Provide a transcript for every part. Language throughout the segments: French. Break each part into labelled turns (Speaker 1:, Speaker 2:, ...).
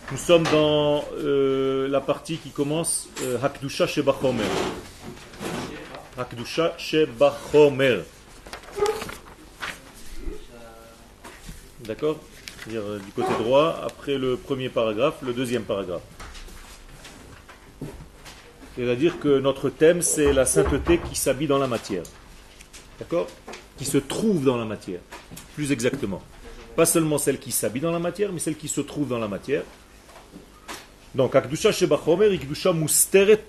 Speaker 1: Nous sommes dans la partie qui commence Hakdusha Sheba Chomer. Hakdusha Sheba Chomer. D'accord? C'est-à-dire du côté droit, après le premier paragraphe, le deuxième paragraphe. C'est-à-dire que notre thème, c'est la sainteté qui s'habille dans la matière. D'accord? Qui se trouve dans la matière, plus exactement. Pas seulement celle qui s'habille dans la matière, mais celle qui se trouve dans la matière. Donc, Akdusha Sheba Chomer, Ikdusha Musteret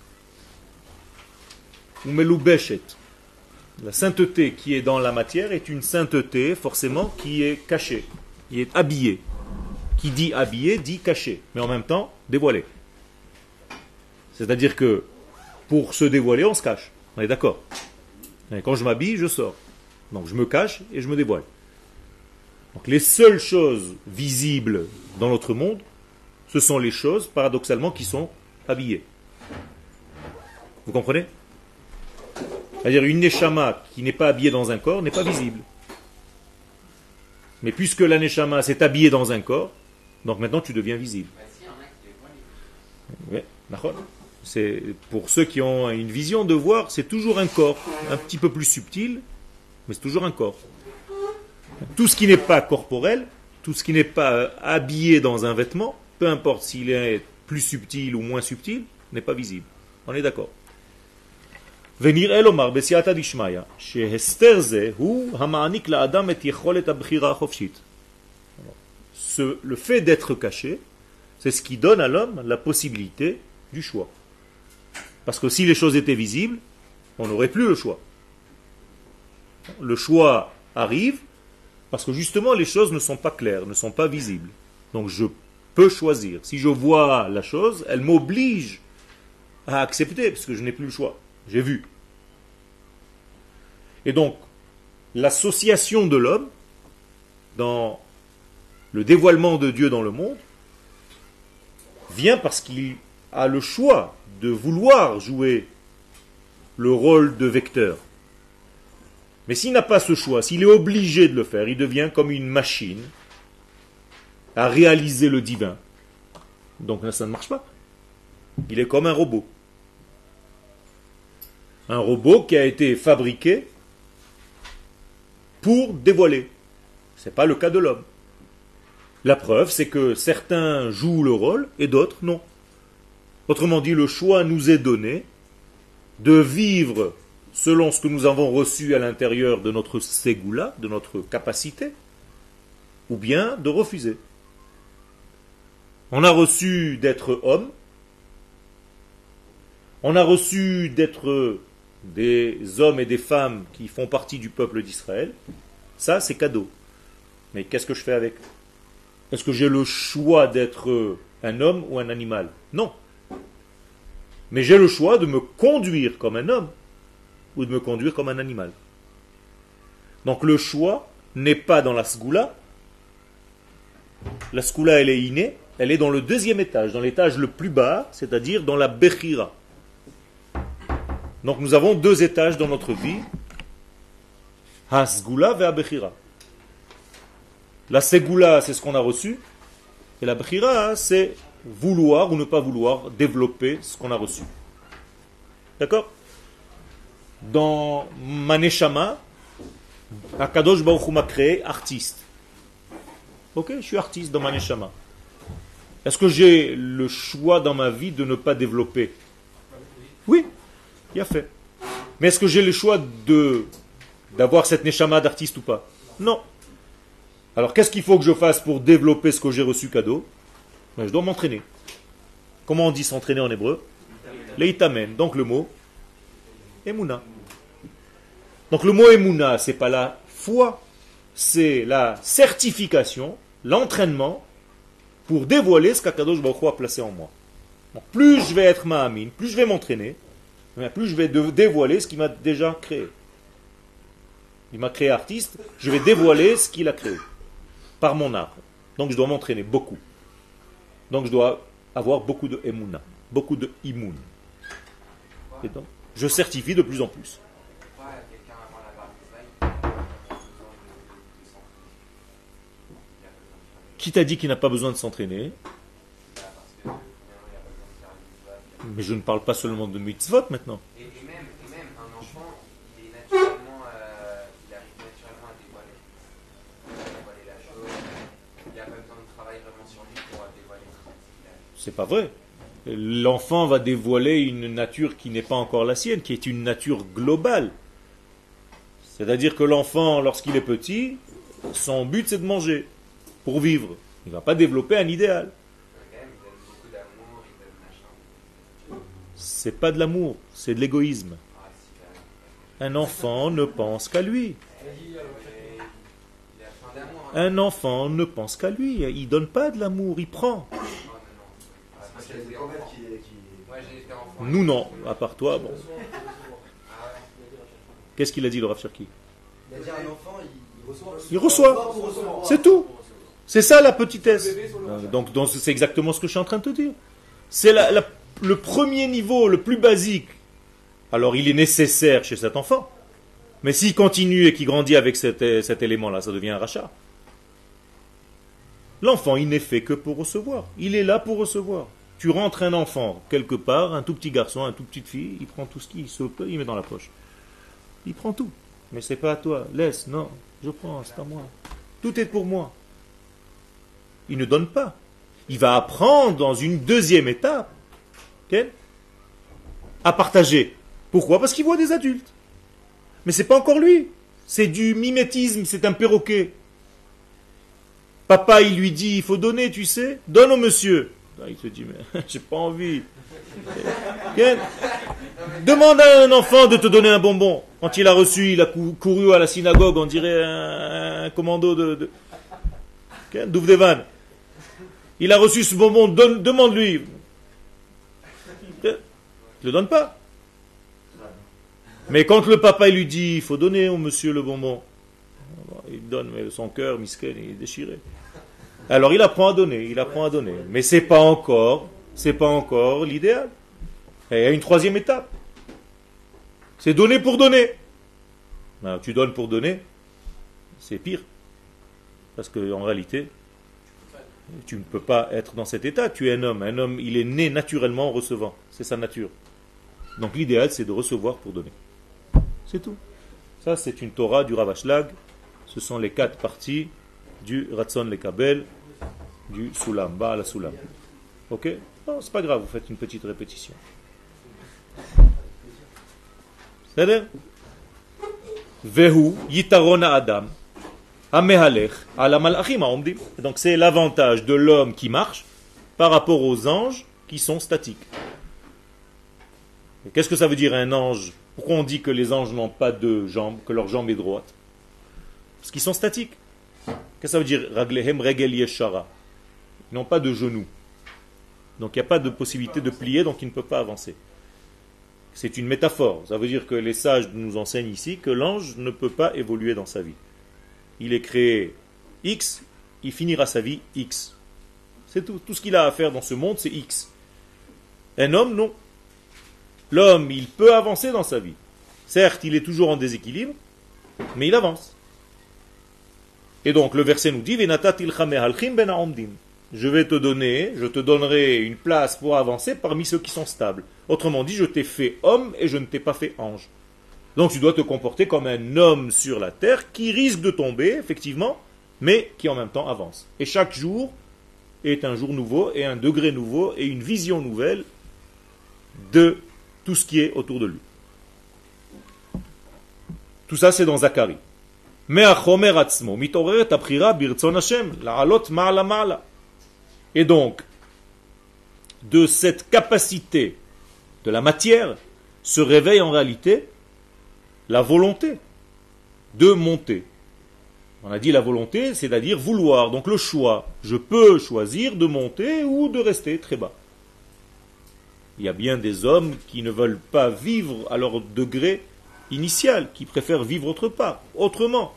Speaker 1: ou Melubeshet. La sainteté qui est dans la matière est une sainteté, forcément, qui est cachée, qui est habillée. Qui dit habillée, dit cachée, mais en même temps, dévoilée. C'est-à-dire que, pour se dévoiler, on se cache. On est d'accord? Et quand je m'habille, je sors. Donc, je me cache et je me dévoile. Donc, les seules choses visibles dans notre monde, ce sont les choses, paradoxalement, qui sont habillées. Vous comprenez? C'est-à-dire une neshama qui n'est pas habillée dans un corps n'est pas visible. Mais puisque la neshama s'est habillée dans un corps, donc maintenant tu deviens visible. Oui, d'accord. C'est pour ceux qui ont une vision de voir, c'est toujours un corps, un petit peu plus subtil, mais c'est toujours un corps. Tout ce qui n'est pas corporel, tout ce qui n'est pas habillé dans un vêtement, peu importe s'il est plus subtil ou moins subtil, n'est pas visible. On est d'accord. Venir elomar besiata dishmaya, shehester ze hu hamaanik la adam et yecholet abchira chofshit. Le fait d'être caché, c'est ce qui donne à l'homme la possibilité du choix. Parce que si les choses étaient visibles, on n'aurait plus le choix. Le choix arrive parce que justement les choses ne sont pas claires, ne sont pas visibles. Donc je peux choisir. Si je vois la chose, elle m'oblige à accepter parce que je n'ai plus le choix. J'ai vu. Et donc, l'association de l'homme dans le dévoilement de Dieu dans le monde vient parce qu'il a le choix de vouloir jouer le rôle de vecteur. Mais s'il n'a pas ce choix, s'il est obligé de le faire, il devient comme une machine à réaliser le divin. Donc là, ça ne marche pas. Il est comme un robot. Un robot qui a été fabriqué pour dévoiler. Ce n'est pas le cas de l'homme. La preuve, c'est que certains jouent le rôle et d'autres non. Autrement dit, le choix nous est donné de vivre selon ce que nous avons reçu à l'intérieur de notre ségoula, de notre capacité, ou bien de refuser. On a reçu d'être homme, on a reçu d'être des hommes et des femmes qui font partie du peuple d'Israël. Ça, c'est cadeau. Mais qu'est-ce que je fais avec? Est-ce que j'ai le choix d'être un homme ou un animal? Non. Mais j'ai le choix de me conduire comme un homme ou de me conduire comme un animal. Donc le choix n'est pas dans la sgoula. La sgoula, elle est innée. Elle est dans le deuxième étage, dans l'étage le plus bas, c'est-à-dire dans la bechira. Donc nous avons deux étages dans notre vie. Ha-sgoula ve ha-bechira. La ségoula, c'est ce qu'on a reçu. Et la bechira, c'est vouloir ou ne pas vouloir développer ce qu'on a reçu. D'accord? Dans Maneshama, Akadosh Baruch Hu m'a créé artiste. Ok, je suis artiste dans Maneshama. Est-ce que j'ai le choix dans ma vie de ne pas développer? Oui, il a fait. Mais est-ce que j'ai le choix d'avoir cette Neshama d'artiste ou pas? Non. Alors qu'est-ce qu'il faut que je fasse pour développer ce que j'ai reçu cadeau? Je dois m'entraîner. Comment on dit s'entraîner en hébreu? Leitamen. Donc le mot Emouna. Donc le mot Emouna, c'est pas la foi, c'est la certification, l'entraînement pour dévoiler ce qu'Akadosh Baruch Hu a placé en moi. Donc plus je vais être Ma'amin, plus je vais m'entraîner, plus je vais dévoiler ce qu'il m'a déjà créé. Il m'a créé artiste, je vais dévoiler ce qu'il a créé par mon art. Donc je dois m'entraîner beaucoup. Donc je dois avoir beaucoup de Emouna, beaucoup de Imoun. Et donc, je certifie de plus en plus. Qui t'a dit qu'il n'a pas besoin de s'entraîner? Mais je ne parle pas seulement de mitzvot maintenant.
Speaker 2: Et même un enfant, il est naturellement, il arrive naturellement à dévoiler la chose. Il n'a pas besoin de travail vraiment sur lui pour dévoiler.
Speaker 1: C'est pas vrai. L'enfant va dévoiler une nature qui n'est pas encore la sienne, qui est une nature globale. C'est-à-dire que l'enfant, lorsqu'il est petit, son but c'est de manger, pour vivre. Il ne va pas développer un idéal.
Speaker 2: Il donne beaucoup d'amour, il donne machin.
Speaker 1: C'est pas de l'amour, c'est de l'égoïsme. Un enfant ne pense qu'à lui.
Speaker 2: Il a faim d'amour.
Speaker 1: Un enfant ne pense qu'à lui. Il donne pas de l'amour, il prend.
Speaker 2: Moi j'ai été enfant.
Speaker 1: Nous non, à part toi, bon. Qu'est-ce qu'il a dit le Rav Cherki?
Speaker 3: Il a dit un enfant, il reçoit.
Speaker 1: Il reçoit. C'est tout. C'est ça la petitesse. Donc c'est exactement ce que je suis en train de te dire. C'est le premier niveau, le plus basique. Alors il est nécessaire chez cet enfant. Mais s'il continue et qu'il grandit avec cet élément-là, ça devient un rachat. L'enfant, il n'est fait que pour recevoir. Il est là pour recevoir. Tu rentres un enfant quelque part, un tout petit garçon, un tout petite fille, il prend tout ce qu'il se peut, il met dans la poche. Il prend tout. Mais c'est pas à toi. Laisse, non, je prends, c'est à moi. Tout est pour moi. Il ne donne pas. Il va apprendre dans une deuxième étape à partager. Pourquoi? Parce qu'il voit des adultes. Mais c'est pas encore lui. C'est du mimétisme, c'est un perroquet. Papa, il lui dit, il faut donner, tu sais. Donne au monsieur. Ah, il se dit, mais j'ai pas envie. Demande à un enfant de te donner un bonbon. Quand il a reçu, il a couru à la synagogue, on dirait un commando de Douvdevan. Il a reçu ce bonbon, demande-lui. Il ne le donne pas. Mais quand le papa il lui dit, il faut donner au monsieur le bonbon, il donne, mais son cœur, misken, il est déchiré. Alors il apprend à donner, mais c'est pas encore l'idéal. Et il y a une troisième étape. C'est donner pour donner. Alors, tu donnes pour donner, c'est pire. Parce qu'en réalité, tu ne peux pas être dans cet état. Tu es un homme. Un homme, il est né naturellement en recevant. C'est sa nature. Donc l'idéal, c'est de recevoir pour donner. C'est tout. Ça, c'est une Torah du Rav Ashlag. Ce sont les 4 parties du Ratzon Lekabel, du Sulam, Baal Sulam. Ok? Non, c'est pas grave, vous faites une petite répétition. C'est-à-dire Vehu Yitarona Adam Amehalech Ala Malachim Aomdim. Donc c'est l'avantage de l'homme qui marche par rapport aux anges qui sont statiques. Et qu'est-ce que ça veut dire un ange? Pourquoi on dit que les anges n'ont pas de jambes, que leur jambe est droite? Parce qu'ils sont statiques. Qu'est-ce que ça veut dire Raglehem Regel Yeshara? Ils n'ont pas de genoux. Donc il n'y a pas de possibilité de plier, donc ils ne peuvent pas avancer. C'est une métaphore. Ça veut dire que les sages nous enseignent ici que l'ange ne peut pas évoluer dans sa vie. Il est créé X, il finira sa vie X. C'est tout. Tout ce qu'il a à faire dans ce monde, c'est X. Un homme, non. L'homme, il peut avancer dans sa vie. Certes, il est toujours en déséquilibre, mais il avance. Et donc, le verset nous dit, je vais te donner, je te donnerai une place pour avancer parmi ceux qui sont stables. Autrement dit, je t'ai fait homme et je ne t'ai pas fait ange. Donc tu dois te comporter comme un homme sur la terre qui risque de tomber, effectivement, mais qui en même temps avance. Et chaque jour est un jour nouveau et un degré nouveau et une vision nouvelle de tout ce qui est autour de lui. Tout ça, c'est dans Zacharie. Et donc, de cette capacité de la matière se réveille en réalité la volonté de monter. On a dit la volonté, c'est-à-dire vouloir. Donc le choix. Je peux choisir de monter ou de rester très bas. Il y a bien des hommes qui ne veulent pas vivre à leur degré initial, qui préfèrent vivre autre part, autrement.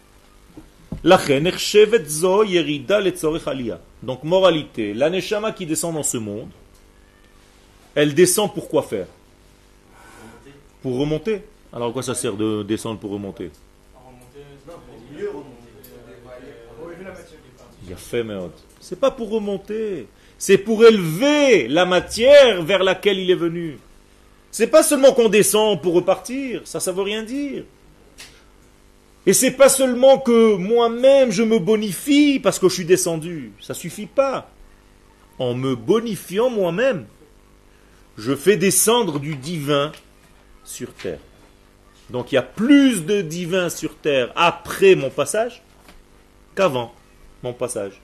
Speaker 1: Donc moralité, la neshama qui descend dans ce monde, elle descend pour quoi faire? Pour remonter. Alors à quoi ça sert de descendre pour remonter? Il y a fait, mais c'est pas pour remonter. C'est pour élever la matière vers laquelle il est venu. C'est pas seulement qu'on descend pour repartir, ça veut rien dire. Et c'est pas seulement que moi-même je me bonifie parce que je suis descendu, ça suffit pas. En me bonifiant moi-même, je fais descendre du divin sur terre. Donc il y a plus de divin sur terre après mon passage qu'avant mon passage.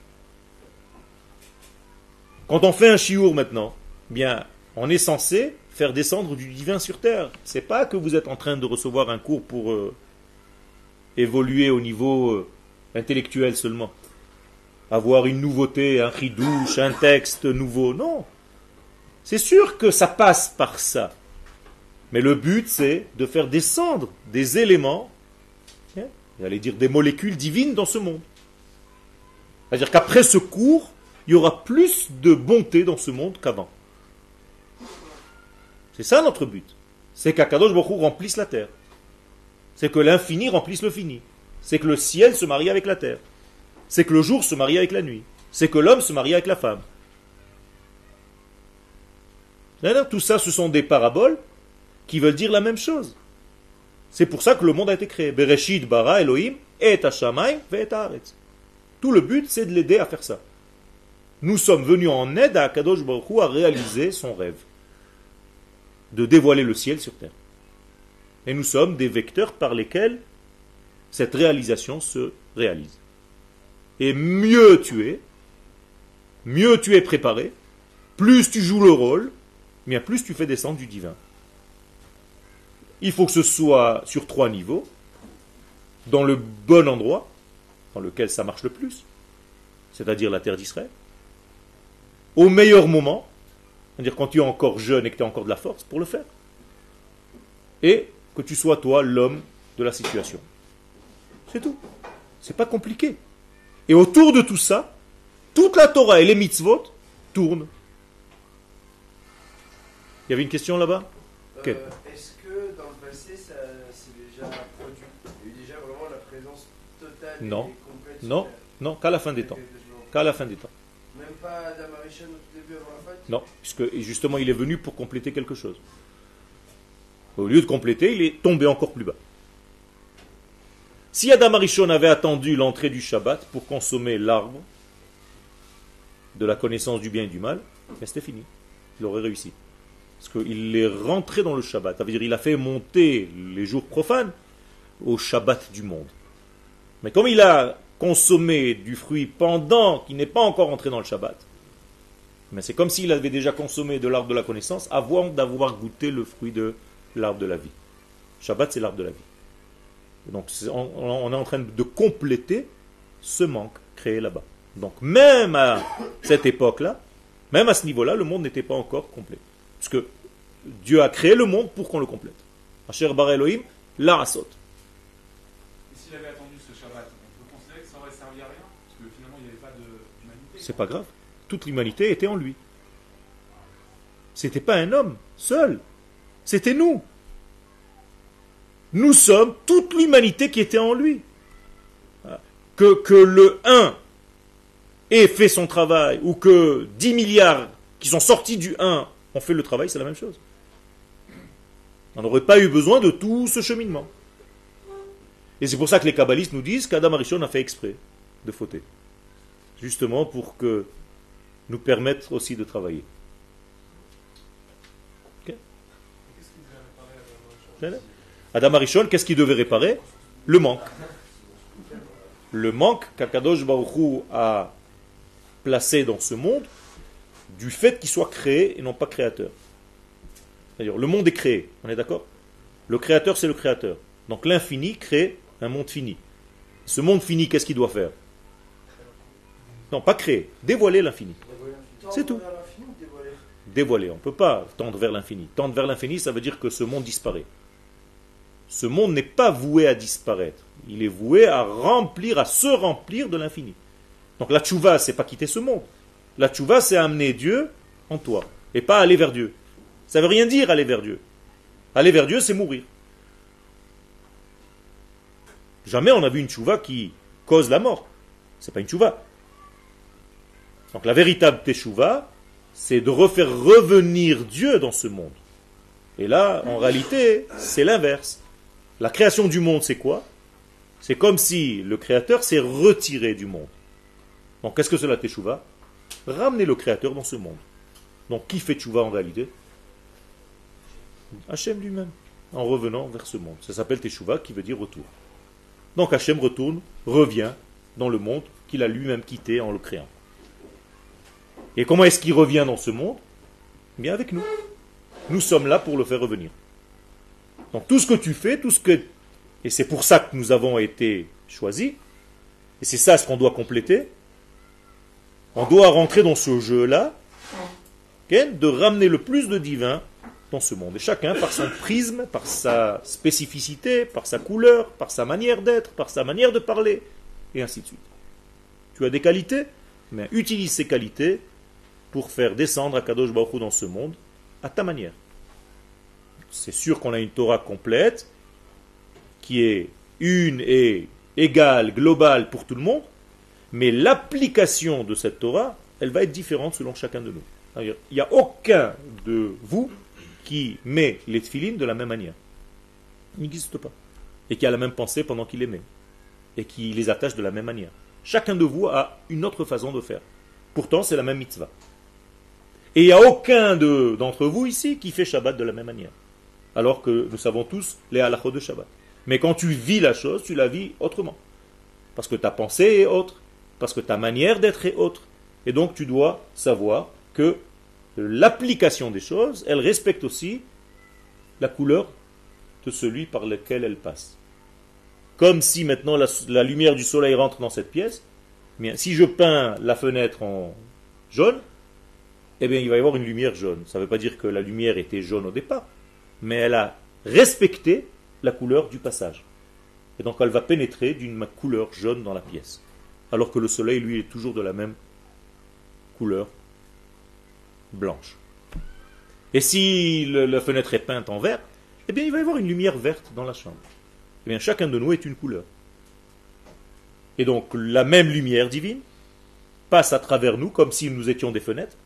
Speaker 1: Quand on fait un chiour maintenant, bien, on est censé faire descendre du divin sur terre. C'est pas que vous êtes en train de recevoir un cours pour évoluer au niveau intellectuel seulement. Avoir une nouveauté, un chidouche, un texte nouveau. Non. C'est sûr que ça passe par ça. Mais le but, c'est de faire descendre des éléments, j'allais dire des molécules divines dans ce monde. C'est-à-dire qu'après ce cours, il y aura plus de bonté dans ce monde qu'avant. C'est ça notre but. C'est qu'Akadosh Baruch Hu remplisse la terre. C'est que l'infini remplisse le fini. C'est que le ciel se marie avec la terre. C'est que le jour se marie avec la nuit. C'est que l'homme se marie avec la femme. Tout ça, ce sont des paraboles qui veulent dire la même chose. C'est pour ça que le monde a été créé. Bereshit bara Elohim et hashamayim ve'et haaretz. Tout le but, c'est de l'aider à faire ça. Nous sommes venus en aide à Akadosh Baruch Hu à réaliser son rêve. De dévoiler le ciel sur terre. Et nous sommes des vecteurs par lesquels cette réalisation se réalise. Et mieux tu es préparé, plus tu joues le rôle, bien plus tu fais descendre du divin. Il faut que ce soit sur 3 niveaux, dans le bon endroit, dans lequel ça marche le plus, c'est-à-dire la terre d'Israël, au meilleur moment, c'est-à-dire quand tu es encore jeune et que tu as encore de la force pour le faire, et que tu sois toi l'homme de la situation. C'est tout. C'est pas compliqué. Et autour de tout ça, toute la Torah et les mitzvot tournent. Il y avait une question là-bas? Okay.
Speaker 4: Est-ce que dans le passé, ça s'est déjà produit? Il y a eu déjà vraiment la présence totale et complète?
Speaker 1: Non, non, qu'à la fin des temps. Qu'à la fin des temps.
Speaker 4: Même pas Adam Arishon au tout début avant la fête?
Speaker 1: Non, puisque justement il est venu pour compléter quelque chose. Au lieu de compléter, il est tombé encore plus bas. Si Adam Arishon avait attendu l'entrée du Shabbat pour consommer l'arbre de la connaissance du bien et du mal, c'était fini. Il aurait réussi. Parce qu'il est rentré dans le Shabbat. Ça veut dire qu'il a fait monter les jours profanes au Shabbat du monde. Mais comme il a consommé du fruit pendant qu'il n'est pas encore entré dans le Shabbat, mais c'est comme s'il avait déjà consommé de l'arbre de la connaissance avant d'avoir goûté le fruit de l'arbre de la vie. Shabbat, c'est l'arbre de la vie. Donc on est en train de compléter ce manque créé là-bas. Donc même à cette époque-là, même à ce niveau-là, le monde n'était pas encore complet. Parce que Dieu a créé le monde pour qu'on le complète. Asher bara Elohim, la asot.
Speaker 5: Et s'il avait attendu ce Shabbat, on peut considérer que ça aurait servi à rien? Parce que finalement, il n'y avait pas d'humanité.
Speaker 1: C'est pas grave. Toute l'humanité était en lui. C'était pas un homme seul. C'était nous. Nous sommes toute l'humanité qui était en lui. Que le 1 ait fait son travail, ou que 10 milliards qui sont sortis du 1 ont fait le travail, c'est la même chose. On n'aurait pas eu besoin de tout ce cheminement. Et c'est pour ça que les kabbalistes nous disent qu'Adam Arishon a fait exprès de fauter. Justement pour que nous permettre aussi de travailler. Okay. Adam Arishon, qu'est-ce qu'il devait réparer? Le manque. Le manque qu'Akadosh Baruch Hu a placé dans ce monde du fait qu'il soit créé et non pas créateur. C'est-à-dire, le monde est créé, on est d'accord? Le créateur, c'est le créateur. Donc l'infini crée un monde fini. Ce monde fini, qu'est-ce qu'il doit faire? Non, pas créer, dévoiler l'infini. C'est tout. Dévoiler, on ne peut pas tendre vers l'infini. Tendre vers l'infini, ça veut dire que ce monde disparaît. Ce monde n'est pas voué à disparaître. Il est voué à remplir, à se remplir de l'infini. Donc la tchouva, c'est pas quitter ce monde. La tchouva, c'est amener Dieu en toi. Et pas aller vers Dieu. Ça ne veut rien dire aller vers Dieu. Aller vers Dieu, c'est mourir. Jamais on a vu une tchouva qui cause la mort. C'est pas une tchouva. Donc la véritable teshuva, c'est de refaire revenir Dieu dans ce monde. Et là, en réalité, c'est l'inverse. La création du monde, c'est quoi? C'est comme si le Créateur s'est retiré du monde. Donc qu'est-ce que c'est la teshuva? Ramener le Créateur dans ce monde. Donc qui fait teshuva en réalité? Hachem lui-même, en revenant vers ce monde. Ça s'appelle teshuva, qui veut dire retour. Donc Hachem revient dans le monde qu'il a lui-même quitté en le créant. Et comment est-ce qu'il revient dans ce monde? Bien avec nous. Nous sommes là pour le faire revenir. Donc tout ce que tu fais, et c'est pour ça que nous avons été choisis, et c'est ça ce qu'on doit compléter, on doit rentrer dans ce jeu-là, de ramener le plus de divin dans ce monde. Et chacun, par son prisme, par sa spécificité, par sa couleur, par sa manière d'être, par sa manière de parler, et ainsi de suite. Tu as des qualités, mais utilise ces qualités pour faire descendre Akadosh Baruch Hu dans ce monde à ta manière. C'est sûr qu'on a une Torah complète, qui est une et égale, globale pour tout le monde, mais l'application de cette Torah, elle va être différente selon chacun de nous. Il n'y a aucun de vous qui met les tefilines de la même manière. Il n'existe pas. Et qui a la même pensée pendant qu'il les met. Et qui les attache de la même manière. Chacun de vous a une autre façon de faire. Pourtant, c'est la même mitzvah. Et il n'y a aucun d'entre vous ici qui fait Shabbat de la même manière. Alors que nous savons tous les halachot de Shabbat. Mais quand tu vis la chose, tu la vis autrement. Parce que ta pensée est autre. Parce que ta manière d'être est autre. Et donc tu dois savoir que l'application des choses, elle respecte aussi la couleur de celui par lequel elle passe. Comme si maintenant la lumière du soleil rentre dans cette pièce, bien, si je peins la fenêtre en jaune, eh bien il va y avoir une lumière jaune. Ça ne veut pas dire que la lumière était jaune au départ, mais elle a respecté la couleur du passage. Et donc elle va pénétrer d'une couleur jaune dans la pièce. Alors que le soleil, lui, est toujours de la même couleur blanche. Et si la fenêtre est peinte en vert, eh bien il va y avoir une lumière verte dans la chambre. Eh bien chacun de nous est une couleur. Et donc la même lumière divine passe à travers nous comme si nous étions des fenêtres.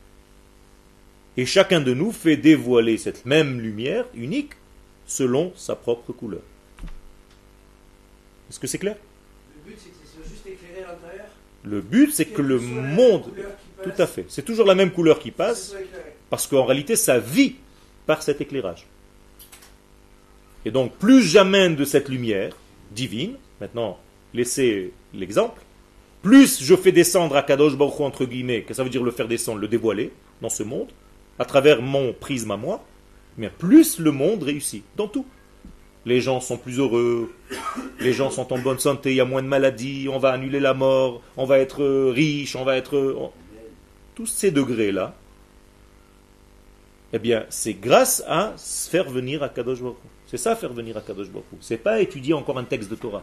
Speaker 1: Et chacun de nous fait dévoiler cette même lumière unique selon sa propre couleur. Est-ce que c'est clair?
Speaker 4: Le but, c'est que ça soit juste éclairé à l'intérieur.
Speaker 1: Le but, c'est que le monde... Tout à fait. C'est toujours la même couleur qui passe, parce qu'en réalité, ça vit par cet éclairage. Et donc, plus j'amène de cette lumière divine, maintenant, laissez l'exemple, plus je fais descendre Akadosh Baruch Hu, entre guillemets, que ça veut dire le faire descendre, le dévoiler dans ce monde, à travers mon prisme à moi, mais plus le monde réussit, dans tout. Les gens sont plus heureux, les gens sont en bonne santé, il y a moins de maladies, on va annuler la mort, on va être riche, on va être... Tous ces degrés-là, eh bien, c'est grâce à faire venir Akadosh Baruch Hu. C'est ça, faire venir Akadosh Baruch Hu. C'est pas étudier encore un texte de Torah.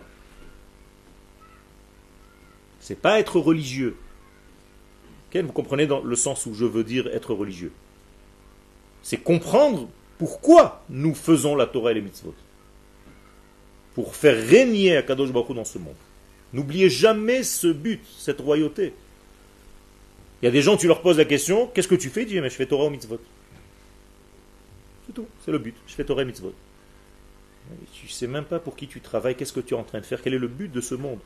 Speaker 1: C'est pas être religieux. Okay, vous comprenez dans le sens où je veux dire être religieux. C'est comprendre pourquoi nous faisons la Torah et les mitzvot. Pour faire régner Akadosh Baruch Hu dans ce monde. N'oubliez jamais ce but, cette royauté. Il y a des gens, tu leur poses la question, qu'est-ce que tu fais? Ils disent, mais je fais Torah ou mitzvot. C'est tout, c'est le but. Je fais Torah et mitzvot. Tu ne sais même pas pour qui tu travailles, qu'est-ce que tu es en train de faire, quel est le but de ce monde.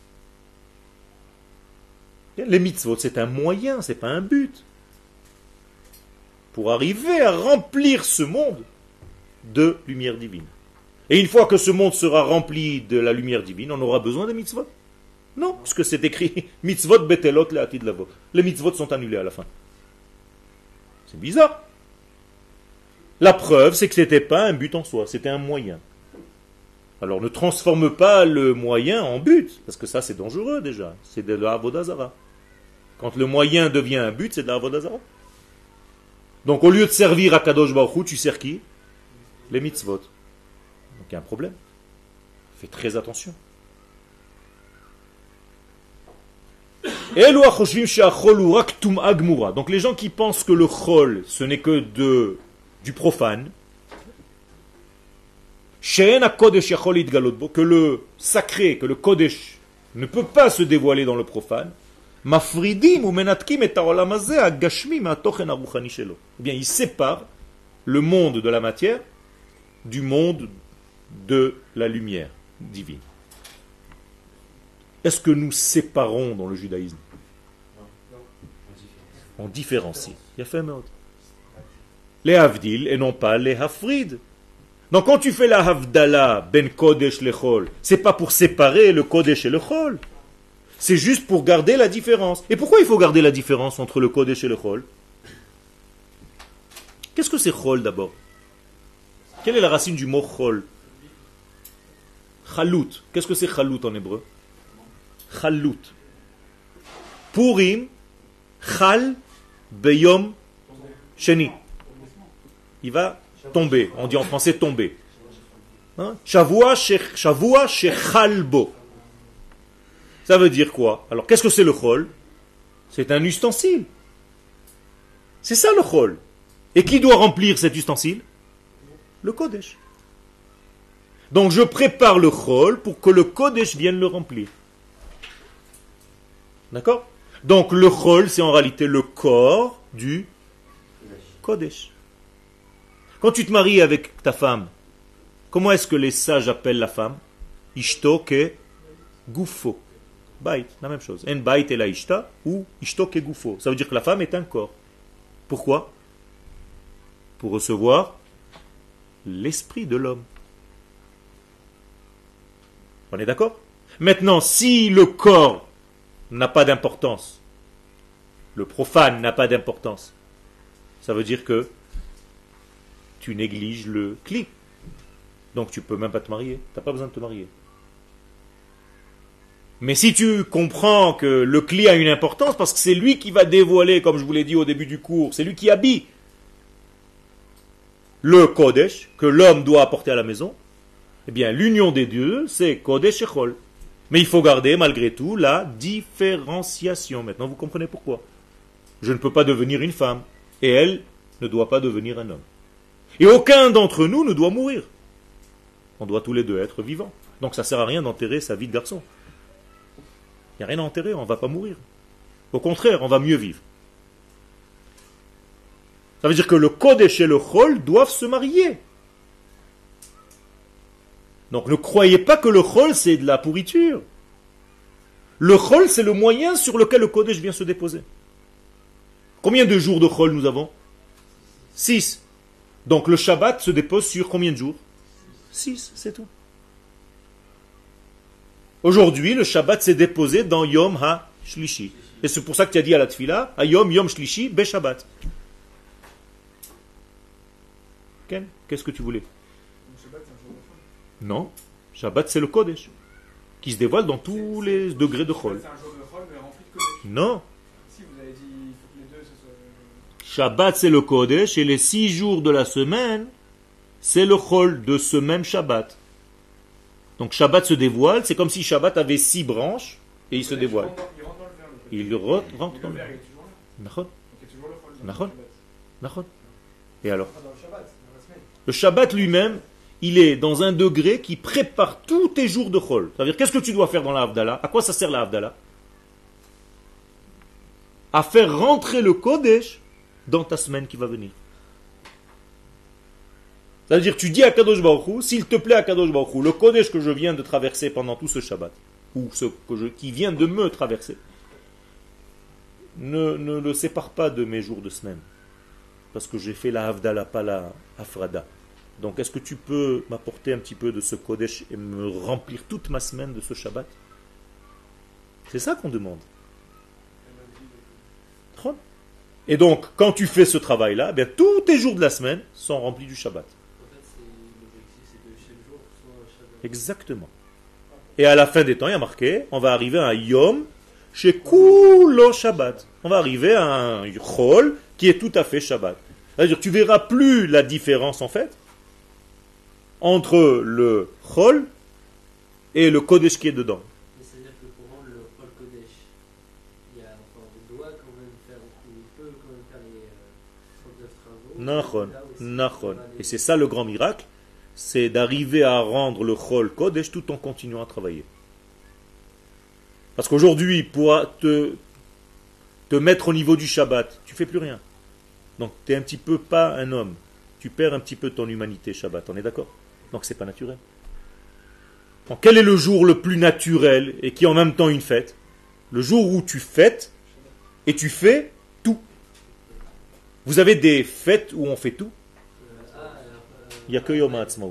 Speaker 1: Les mitzvot, c'est un moyen, c'est pas un but. Pour arriver à remplir ce monde de lumière divine. Et une fois que ce monde sera rempli de la lumière divine, on aura besoin des mitzvot. Non, parce que c'est écrit mitzvot betelot le'atid lavo. Les mitzvot sont annulés à la fin. C'est bizarre. La preuve, c'est que ce n'était pas un but en soi, c'était un moyen. Alors ne transforme pas le moyen en but, parce que ça c'est dangereux déjà. C'est de la avodah zara. Quand le moyen devient un but, c'est de la avodah zara. Donc au lieu de servir à Kadosh Baruch Hu, tu sers qui? Les mitzvot. Donc il y a un problème. Fais très attention. Donc les gens qui pensent que le chol, ce n'est que du profane, que le sacré, que le kodesh ne peut pas se dévoiler dans le profane, Mafridim ou menatkim et ha'olam hazeh ha'gashmi ma'atochen haruchani shelo. Eh bien, il sépare le monde de la matière du monde de la lumière divine. Est-ce que nous séparons dans le judaïsme? On différencie. Il y a fait un autre. Les havdil et non pas les hafrid. Donc quand tu fais la havdala ben kodesh le chol, c'est pas pour séparer le kodesh et le chol. C'est juste pour garder la différence. Et pourquoi il faut garder la différence entre le kodesh et le chol? Qu'est-ce que c'est chol d'abord? Quelle est la racine du mot chol? Chalut. Qu'est-ce que c'est chalut en hébreu? Chalut. Purim, chal, beyom, sheni. Il va tomber. On dit en français tomber. Shavua shechalbo. Ça veut dire quoi? Alors qu'est-ce que c'est le chol? C'est un ustensile. C'est ça le chol. Et qui doit remplir cet ustensile? Le kodesh. Donc je prépare le chol pour que le kodesh vienne le remplir. D'accord? Donc le chol, c'est en réalité le corps du kodesh. Quand tu te maries avec ta femme, comment est-ce que les sages appellent la femme? Ishto ke gufo. Bait, la même chose. En bait et la ishta ou ishto ke gufo. Ça veut dire que la femme est un corps. Pourquoi? Pour recevoir l'esprit de l'homme. On est d'accord? Maintenant, si le corps n'a pas d'importance, le profane n'a pas d'importance, ça veut dire que tu négliges le cli. Donc tu peux même pas te marier. Tu n'as pas besoin de te marier. Mais si tu comprends que le cli a une importance, parce que c'est lui qui va dévoiler, comme je vous l'ai dit au début du cours, c'est lui qui habille le kodesh que l'homme doit apporter à la maison, eh bien l'union des deux, c'est kodesh et chol. Mais il faut garder malgré tout la différenciation. Maintenant vous comprenez pourquoi. Je ne peux pas devenir une femme, et elle ne doit pas devenir un homme. Et aucun d'entre nous ne doit mourir. On doit tous les deux être vivants. Donc ça ne sert à rien d'enterrer sa vie de garçon. Il n'y a rien à enterrer, on ne va pas mourir. Au contraire, on va mieux vivre. Ça veut dire que le kodesh et le chol doivent se marier. Donc ne croyez pas que le chol c'est de la pourriture. Le chol c'est le moyen sur lequel le kodesh vient se déposer. Combien de jours de chol nous avons? 6. Donc le Shabbat se dépose sur combien de jours? 6, c'est tout. Aujourd'hui, le Shabbat s'est déposé dans Yom HaShlishi. Et c'est pour ça que tu as dit à la Tfila, Ayom Yom Shlishi Be Shabbat. Qu'est-ce que tu voulais? Non, Shabbat c'est le Kodesh, qui se dévoile dans tous les degrés de Chol. Non. Shabbat c'est le Kodesh et les 6 jours de la semaine, c'est le Chol de ce même Shabbat. Donc Shabbat se dévoile, c'est comme si Shabbat avait 6 branches et il se dévoile. Il rentre dans le verre. Et alors? Le Shabbat lui-même, il est dans un degré qui prépare tous tes jours de Chol. C'est-à-dire, qu'est-ce que tu dois faire dans la Havdalah? À quoi ça sert la Havdalah? À faire rentrer le Kodesh dans ta semaine qui va venir. C'est-à-dire, tu dis à Kadosh Baruch Hu, s'il te plaît à Kadosh Baruch Hu, le Kodesh que je viens de traverser pendant tout ce Shabbat, ou qui vient de me traverser, ne le sépare pas de mes jours de semaine. Parce que j'ai fait la Havdalah, pas la Afrada. Donc, est-ce que tu peux m'apporter un petit peu de ce Kodesh et me remplir toute ma semaine de ce Shabbat? C'est ça qu'on demande. Et donc, quand tu fais ce travail-là, bien, tous tes jours de la semaine sont remplis du Shabbat. Exactement. Et à la fin des temps, il y a marqué, on va arriver à un Yom chez Kulo Shabbat. On va arriver à un Chol qui est tout à fait Shabbat. C'est-à-dire, tu verras plus la différence en fait entre le Chol et le Kodesh qui est dedans.
Speaker 6: C'est-à-dire que pour rendre le Chol Kodesh, on doit quand même faire, il peut quand même faire les 39 travaux.
Speaker 1: Nachon. Et c'est ça le grand miracle, c'est d'arriver à rendre le Chol Kodesh tout en continuant à travailler. Parce qu'aujourd'hui, pour te te mettre au niveau du Shabbat, tu fais plus rien. Donc tu es un petit peu pas un homme. Tu perds un petit peu ton humanité Shabbat, on est d'accord? Donc c'est pas naturel. Donc quel est le jour le plus naturel et qui est en même temps une fête? Le jour où tu fêtes et tu fais tout. Vous avez des fêtes où on fait tout? Il n'y a que Yom HaAtzmaut.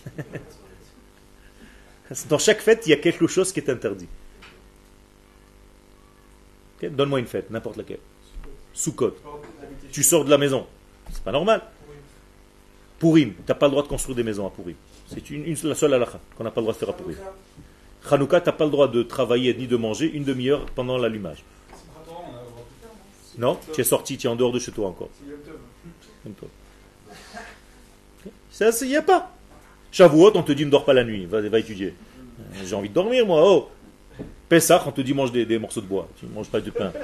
Speaker 1: Dans chaque fête, il y a quelque chose qui est interdit. Okay? Donne-moi une fête, n'importe laquelle. Sukkot. Tu sors de la maison. C'est pas normal. Purim, tu n'as pas le droit de construire des maisons à Purim. C'est la seule halakha qu'on n'a pas le droit de faire à Purim. Chanukah, tu n'as pas le droit de travailler ni de manger une demi-heure pendant l'allumage. Non, tu es sorti, tu es en dehors de chez toi encore. Ça, il n'y a pas. Shavuot, on te dit ne dors pas la nuit, va étudier. J'ai envie de dormir, moi. Oh. Pessah, on te dit mange des morceaux de bois, tu ne manges pas de pain.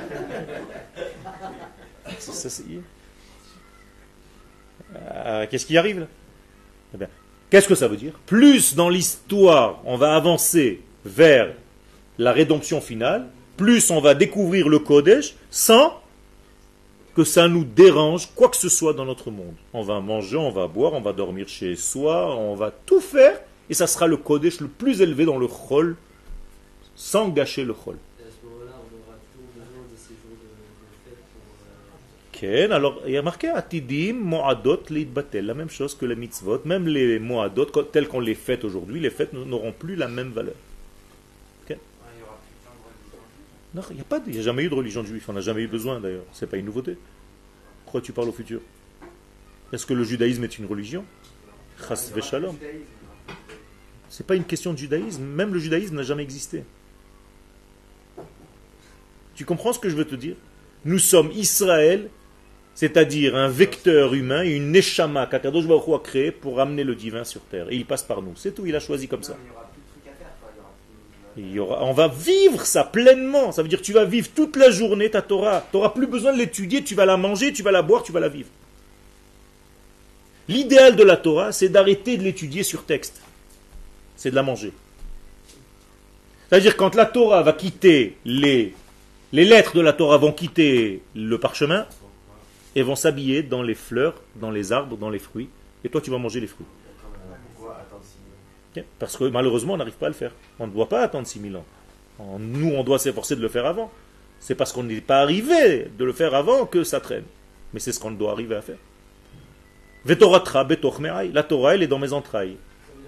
Speaker 1: Qu'est-ce qui arrive là? Eh bien, qu'est-ce que ça veut dire? Plus dans l'histoire on va avancer vers la rédemption finale, plus on va découvrir le Kodesh sans que ça nous dérange quoi que ce soit dans notre monde. On va manger, on va boire, on va dormir chez soi, on va tout faire, et ça sera le Kodesh le plus élevé dans le Chol, sans gâcher le Chol.
Speaker 6: Et à ce moment-là, on aura toujours besoin de ces jours de fête pour...
Speaker 1: Ken, alors il y a marqué Atidim, Moadot, Leitbatel, la même chose que les mitzvot, même les Moadot, tels qu'on les fête aujourd'hui, les fêtes n'auront plus la même valeur. Okay.
Speaker 2: Il y aura plus plein de religions juives.
Speaker 1: Non, il n'y a jamais eu de religion juive, on n'a jamais eu besoin d'ailleurs, c'est pas une nouveauté. Pourquoi tu parles au futur? Est-ce que le judaïsme est une religion? Chas v'shalom. C'est pas une question de judaïsme, même le judaïsme n'a jamais existé. Tu comprends ce que je veux te dire? Nous sommes Israël, c'est-à-dire un vecteur humain, une neshama qu'Akadosh Baruch Hu a créé pour ramener le divin sur terre. Et il passe par nous. C'est tout, il a choisi comme ça.
Speaker 2: Il y aura plus de trucs à faire, quoi.
Speaker 1: On va vivre ça pleinement. Ça veut dire que tu vas vivre toute la journée ta Torah. Tu n'auras plus besoin de l'étudier, tu vas la manger, tu vas la boire, tu vas la vivre. L'idéal de la Torah, c'est d'arrêter de l'étudier sur texte. C'est de la manger. C'est-à-dire quand la Torah va quitter les lettres de la Torah vont quitter le parchemin et vont s'habiller dans les fleurs, dans les arbres, dans les fruits. Et toi, tu vas manger les fruits.
Speaker 3: Pourquoi attendre 6 000 ans?
Speaker 1: Okay? Parce que malheureusement, on n'arrive pas à le faire. On ne doit pas attendre 6000 ans. Nous, on doit s'efforcer de le faire avant. C'est parce qu'on n'est pas arrivé de le faire avant que ça traîne. Mais c'est ce qu'on doit arriver à faire. Vetoratra betoch me'ai. La Torah, elle est dans mes entrailles.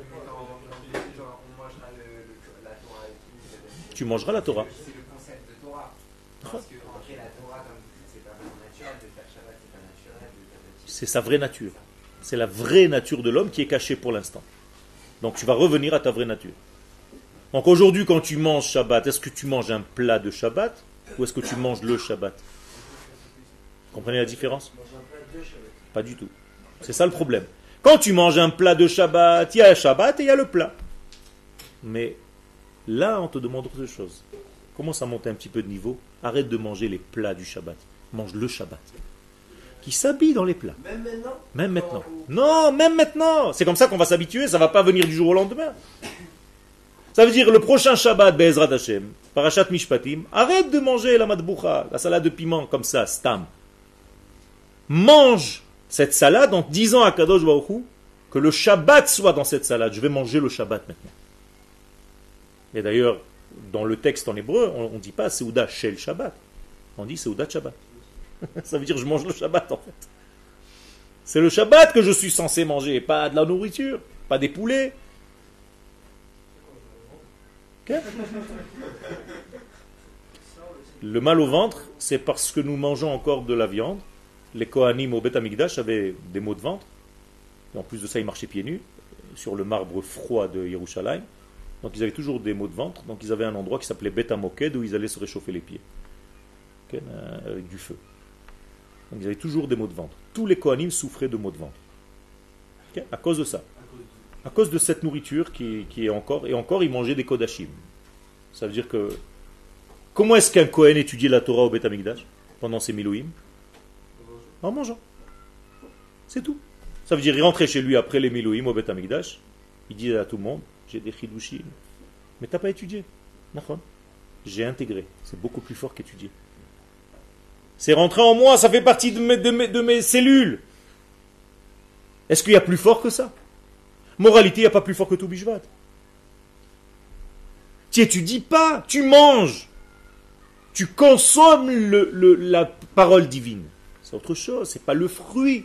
Speaker 2: Genre, on mangera la Torah et tout.
Speaker 1: Tu mangeras la Torah.
Speaker 2: C'est le concept de Torah. Parce que en fait, la Torah, comme vous dites, c'est pas vraiment naturel de faire Shabbat, c'est pas naturel de
Speaker 1: C'est sa vraie nature. C'est la vraie nature de l'homme qui est cachée pour l'instant. Donc tu vas revenir à ta vraie nature. Donc aujourd'hui, quand tu manges Shabbat, est-ce que tu manges un plat de Shabbat ou est-ce que tu manges le Shabbat? Vous comprenez la différence? Pas du tout. C'est ça le problème. Quand tu manges un plat de Shabbat, il y a un Shabbat et il y a le plat. Mais là, on te demande autre chose. Commence à monter un petit peu de niveau. Arrête de manger les plats du Shabbat. Mange le Shabbat. Qui s'habille dans les plats.
Speaker 4: Même maintenant?
Speaker 1: Même maintenant. Non, même maintenant. C'est comme ça qu'on va s'habituer. Ça ne va pas venir du jour au lendemain. Ça veut dire le prochain Shabbat, Be'ezrat Hashem, Parashat Mishpatim, arrête de manger la madboucha, la salade de piment, comme ça, stam. Mange cette salade en disant à Kadosh Baruch Hu que le Shabbat soit dans cette salade. Je vais manger le Shabbat maintenant. Et d'ailleurs, dans le texte en hébreu, on ne dit pas Seuda Shel Shabbat. On dit Seuda Shabbat. Ça veut dire je mange le Shabbat en fait. C'est le Shabbat que je suis censé manger, pas de la nourriture, pas des poulets. Okay. Le mal au ventre, c'est parce que nous mangeons encore de la viande. Les Kohanim au Beth Amikdash avaient des maux de ventre. Et en plus de ça, ils marchaient pieds nus sur le marbre froid de Yerushalayim. Donc ils avaient toujours des maux de ventre. Donc ils avaient un endroit qui s'appelait Beth Amoked où ils allaient se réchauffer les pieds. Okay, avec du feu. Donc ils avaient toujours des maux de ventre. Tous les Kohanim souffraient de maux de ventre. Okay, à cause de ça. À cause de cette nourriture qui est encore... Et encore, ils mangeaient des Kodashim. Ça veut dire que... Comment est-ce qu'un Kohen étudiait la Torah au Beth Amikdash pendant ses Milouim? En mangeant. C'est tout. Ça veut dire qu'il rentrait chez lui après les Milouim au Beth Amikdash. Il disait à tout le monde, j'ai des Chidushim. Mais t'as pas étudié. J'ai intégré. C'est beaucoup plus fort qu'étudier. C'est rentré en moi, ça fait partie de mes cellules. Est-ce qu'il y a plus fort que ça? Moralité, il n'y a pas plus fort que tout Bishvat. Tu étudies pas, tu manges. Tu consommes la parole divine. C'est autre chose, c'est pas le fruit.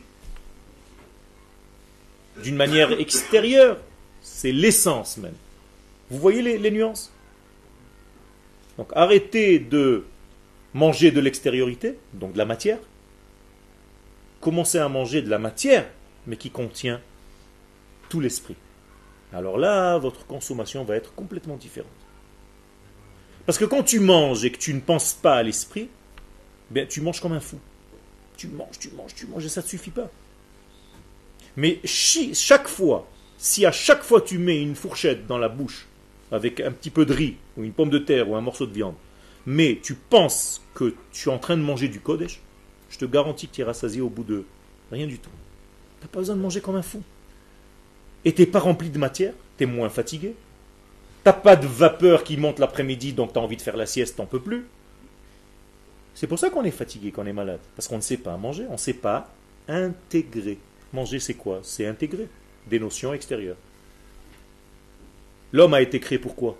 Speaker 1: D'une manière extérieure, c'est l'essence même. Vous voyez les nuances? Donc arrêtez de manger de l'extériorité, donc de la matière. Commencez à manger de la matière, mais qui contient tout l'esprit. Alors là, votre consommation va être complètement différente. Parce que quand tu manges et que tu ne penses pas à l'esprit, bien, tu manges comme un fou. Tu manges et ça ne te suffit pas. Mais chaque fois, si à chaque fois tu mets une fourchette dans la bouche avec un petit peu de riz, ou une pomme de terre, ou un morceau de viande, mais tu penses que tu es en train de manger du Kodesh, je te garantis que tu es rassasié au bout de rien du tout. Tu n'as pas besoin de manger comme un fou. Et tu n'es pas rempli de matière, tu es moins fatigué. Tu n'as pas de vapeur qui monte l'après-midi, donc tu as envie de faire la sieste, tu n'en peux plus. C'est pour ça qu'on est fatigué, qu'on est malade. Parce qu'on ne sait pas manger, on ne sait pas intégrer. Manger, c'est quoi? C'est intégrer des notions extérieures. L'homme a été créé pour quoi?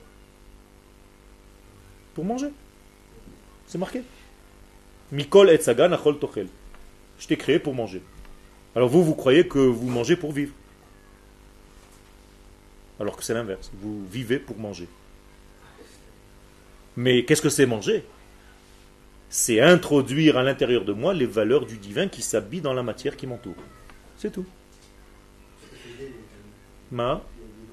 Speaker 1: Pour manger. C'est marqué. Mikol et sagan achol tochel. Je t'ai créé pour manger. Alors vous croyez que vous mangez pour vivre. Alors que c'est l'inverse. Vous vivez pour manger. Mais qu'est-ce que c'est manger? C'est introduire à l'intérieur de moi les valeurs du divin qui s'habillent dans la matière qui m'entoure. C'est tout. Ma?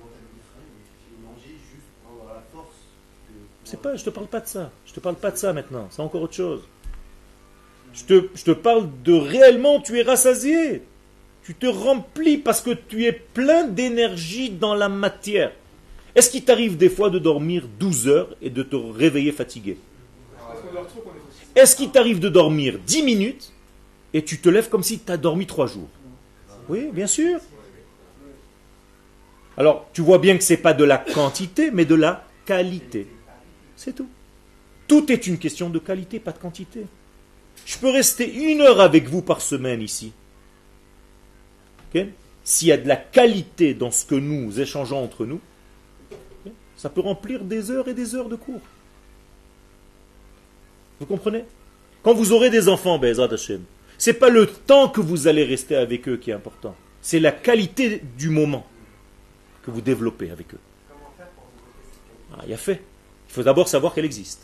Speaker 1: Je te parle pas de ça. Je te parle pas de ça maintenant. C'est encore autre chose. Je te parle de réellement, tu es rassasié. Tu te remplis parce que tu es plein d'énergie dans la matière. Est-ce qu'il t'arrive des fois de dormir 12 heures et de te réveiller fatigué? Est-ce qu'il t'arrive de dormir 10 minutes et tu te lèves comme si tu as dormi 3 jours? Oui, bien sûr. Alors, tu vois bien que ce n'est pas de la quantité, mais de la qualité. C'est tout. Tout est une question de qualité, pas de quantité. Je peux rester 1 heure avec vous par semaine ici. Okay? S'il y a de la qualité dans ce que nous échangeons entre nous, okay? Ça peut remplir des heures et des heures de cours. Vous comprenez? Quand vous aurez des enfants, Be'ezrat Hashem, ce n'est pas le temps que vous allez rester avec eux qui est important. C'est la qualité du moment que vous développez avec eux. Il y a fait. Il faut d'abord savoir qu'elle existe.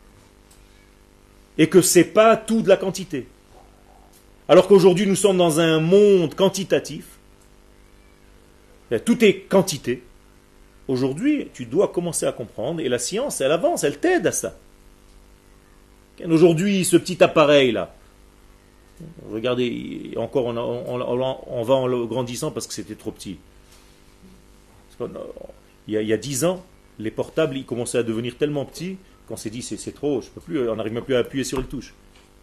Speaker 1: Et que ce n'est pas tout de la quantité. Alors qu'aujourd'hui, nous sommes dans un monde quantitatif. Tout est quantité. Aujourd'hui, tu dois commencer à comprendre, et la science, elle avance, elle t'aide à ça. Aujourd'hui, ce petit appareil-là, regardez, encore on va en le grandissant parce que c'était trop petit. Il y a 10 ans, les portables ils commençaient à devenir tellement petits qu'on s'est dit c'est trop, je peux plus, on n'arrive même plus à appuyer sur les touches.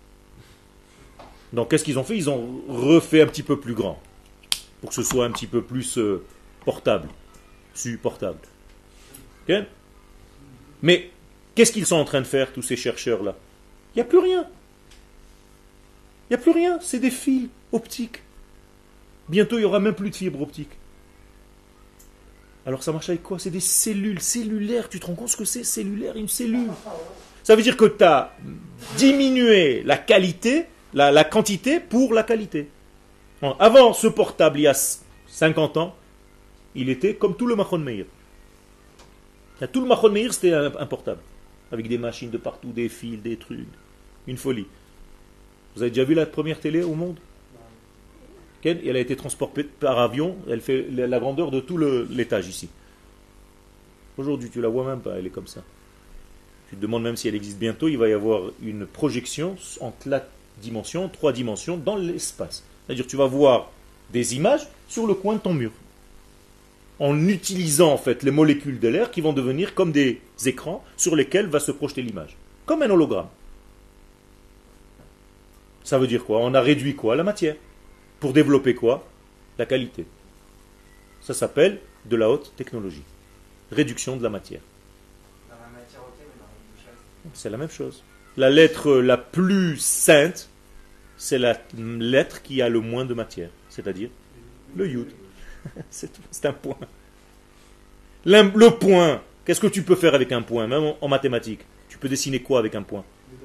Speaker 1: Donc qu'est-ce qu'ils ont fait? Ils ont refait un petit peu plus grand pour que ce soit un petit peu plus portable, supportable. Okay? Mais qu'est-ce qu'ils sont en train de faire tous ces chercheurs-là? Il n'y a plus rien. Il n'y a plus rien, c'est des fils optiques. Bientôt, il n'y aura même plus de fibres optiques. Alors ça marche avec quoi? C'est des cellules, cellulaires. Tu te rends compte ce que c'est cellulaire, une cellule? Ça veut dire que tu as diminué la qualité, la quantité pour la qualité. Avant ce portable, il y a 50 ans, il était comme tout le Machon Meir. Tout le Machon Meir, c'était un portable. Avec des machines de partout, des fils, des trucs. Une folie. Vous avez déjà vu la première télé au monde? Elle a été transportée par avion, elle fait la grandeur de tout l'étage ici. Aujourd'hui, tu la vois même pas, elle est comme ça. Tu te demandes même si elle existe bientôt, il va y avoir une projection en 3 dimensions dans l'espace. C'est-à-dire tu vas voir des images sur le coin de ton mur. En utilisant en fait les molécules de l'air qui vont devenir comme des écrans sur lesquels va se projeter l'image. Comme un hologramme. Ça veut dire quoi? On a réduit quoi? La matière. Pour développer quoi? La qualité. Ça s'appelle de la haute technologie. Réduction de la matière.
Speaker 2: Dans la matière, ok, mais dans la bouche.
Speaker 1: C'est la même chose. la lettre la plus sainte, c'est la lettre qui a le moins de matière, c'est-à-dire le yud. C'est tout, c'est un point. Le point, qu'est-ce que tu peux faire avec un point, même en mathématiques? Tu peux dessiner quoi avec un point?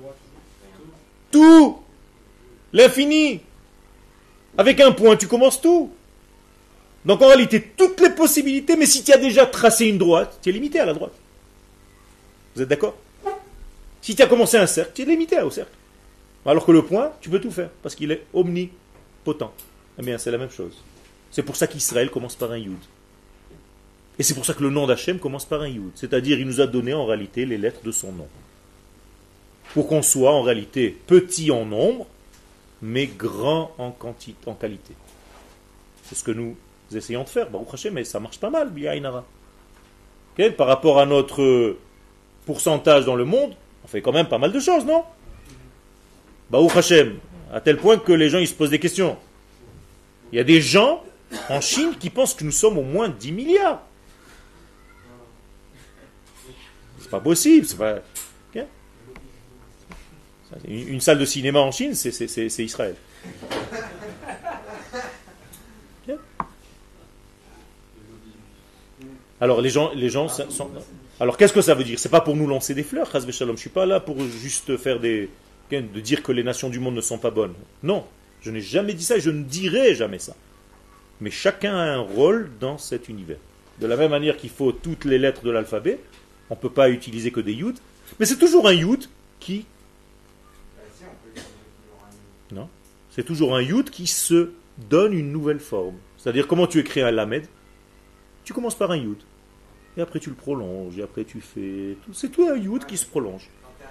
Speaker 1: Tout! L'infini! Avec un point, tu commences tout. Donc en réalité, toutes les possibilités, mais si tu as déjà tracé une droite, tu es limité à la droite. Vous êtes d'accord? Si tu as commencé un cercle, tu es limité au cercle. Alors que le point, tu peux tout faire, parce qu'il est omnipotent. Eh bien, c'est la même chose. C'est pour ça qu'Israël commence par un Yud. Et c'est pour ça que le nom d'Hachem commence par un Yud. C'est-à-dire, il nous a donné en réalité les lettres de son nom. Pour qu'on soit en réalité petit en nombre, mais grand en quantité, en qualité. C'est ce que nous essayons de faire, Baruch Hashem, mais ça marche pas mal, Bi'ainara. Okay? Par rapport à notre pourcentage dans le monde, on fait quand même pas mal de choses, non? Baruch Hashem, à tel point que les gens ils se posent des questions. Il y a des gens en Chine qui pensent que nous sommes au moins 10 milliards. C'est pas possible, c'est pas... Okay? Une salle de cinéma en Chine, c'est Israël. Okay? Alors les gens sont... Alors qu'est-ce que ça veut dire? C'est pas pour nous lancer des fleurs, Chas v'Shalom. Je suis pas là pour juste faire de dire que les nations du monde ne sont pas bonnes. Non, je n'ai jamais dit ça et je ne dirai jamais ça. Mais chacun a un rôle dans cet univers. De la même manière qu'il faut toutes les lettres de l'alphabet, on ne peut pas utiliser que des yud, mais c'est toujours un yud qui... Non, c'est toujours un yud qui se donne une nouvelle forme. C'est-à-dire, comment tu écris un lamed? Tu commences par un yud. Et après tu le prolonges, et après tu fais... C'est tout un yud qui se prolonge.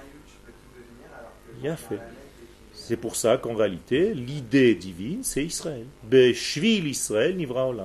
Speaker 1: Bien fait. C'est pour ça qu'en réalité, l'idée divine, c'est Israël. Beshvil Israël nivra olam.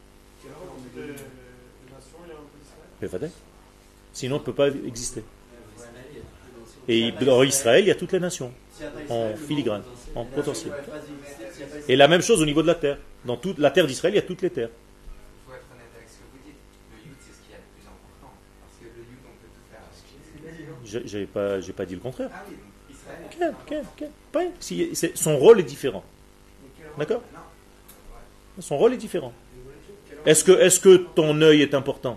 Speaker 1: Sinon, on ne peut pas exister. Et dans Israël, il y a toutes les nations, en filigrane, en potentiel. Et la même chose au niveau de la terre. Dans toute la terre d'Israël, il y a toutes les terres.
Speaker 2: Il faut être honnête avec ce que vous dites. Le yud, c'est ce qui est le plus important. Parce que le yud, on peut tout faire.
Speaker 1: J'ai pas dit le contraire.
Speaker 2: Ah oui, donc Israël.
Speaker 1: Son rôle est différent. D'accord? Son rôle est différent. Est-ce que ton œil est important?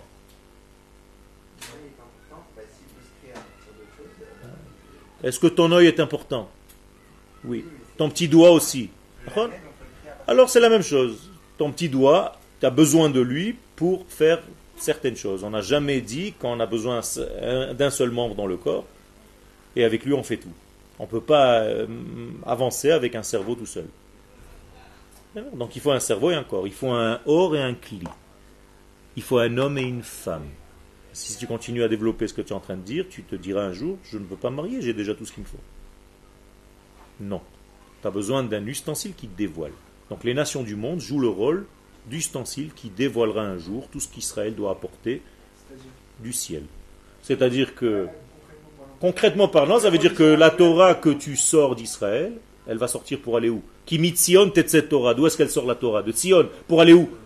Speaker 1: Est-ce que ton œil est important? Oui. Ton petit doigt aussi. Alors c'est la même chose. Ton petit doigt, tu as besoin de lui pour faire certaines choses. On n'a jamais dit qu'on a besoin d'un seul membre dans le corps et avec lui on fait tout. On ne peut pas avancer avec un cerveau tout seul. Donc il faut un cerveau et un corps. Il faut un or et un cli. Il faut un homme et une femme. Si tu continues à développer ce que tu es en train de dire, tu te diras un jour, je ne veux pas me marier, j'ai déjà tout ce qu'il me faut. Non. Tu as besoin d'un ustensile qui te dévoile. Donc les nations du monde jouent le rôle d'ustensile qui dévoilera un jour tout ce qu'Israël doit apporter du ciel. C'est-à-dire que, concrètement parlant, ça veut dire que la Torah que tu sors d'Israël, elle va sortir pour aller où? Qui mit Tzion tetset Torah. D'où est-ce qu'elle sort la Torah? De Tzion. Pour aller où?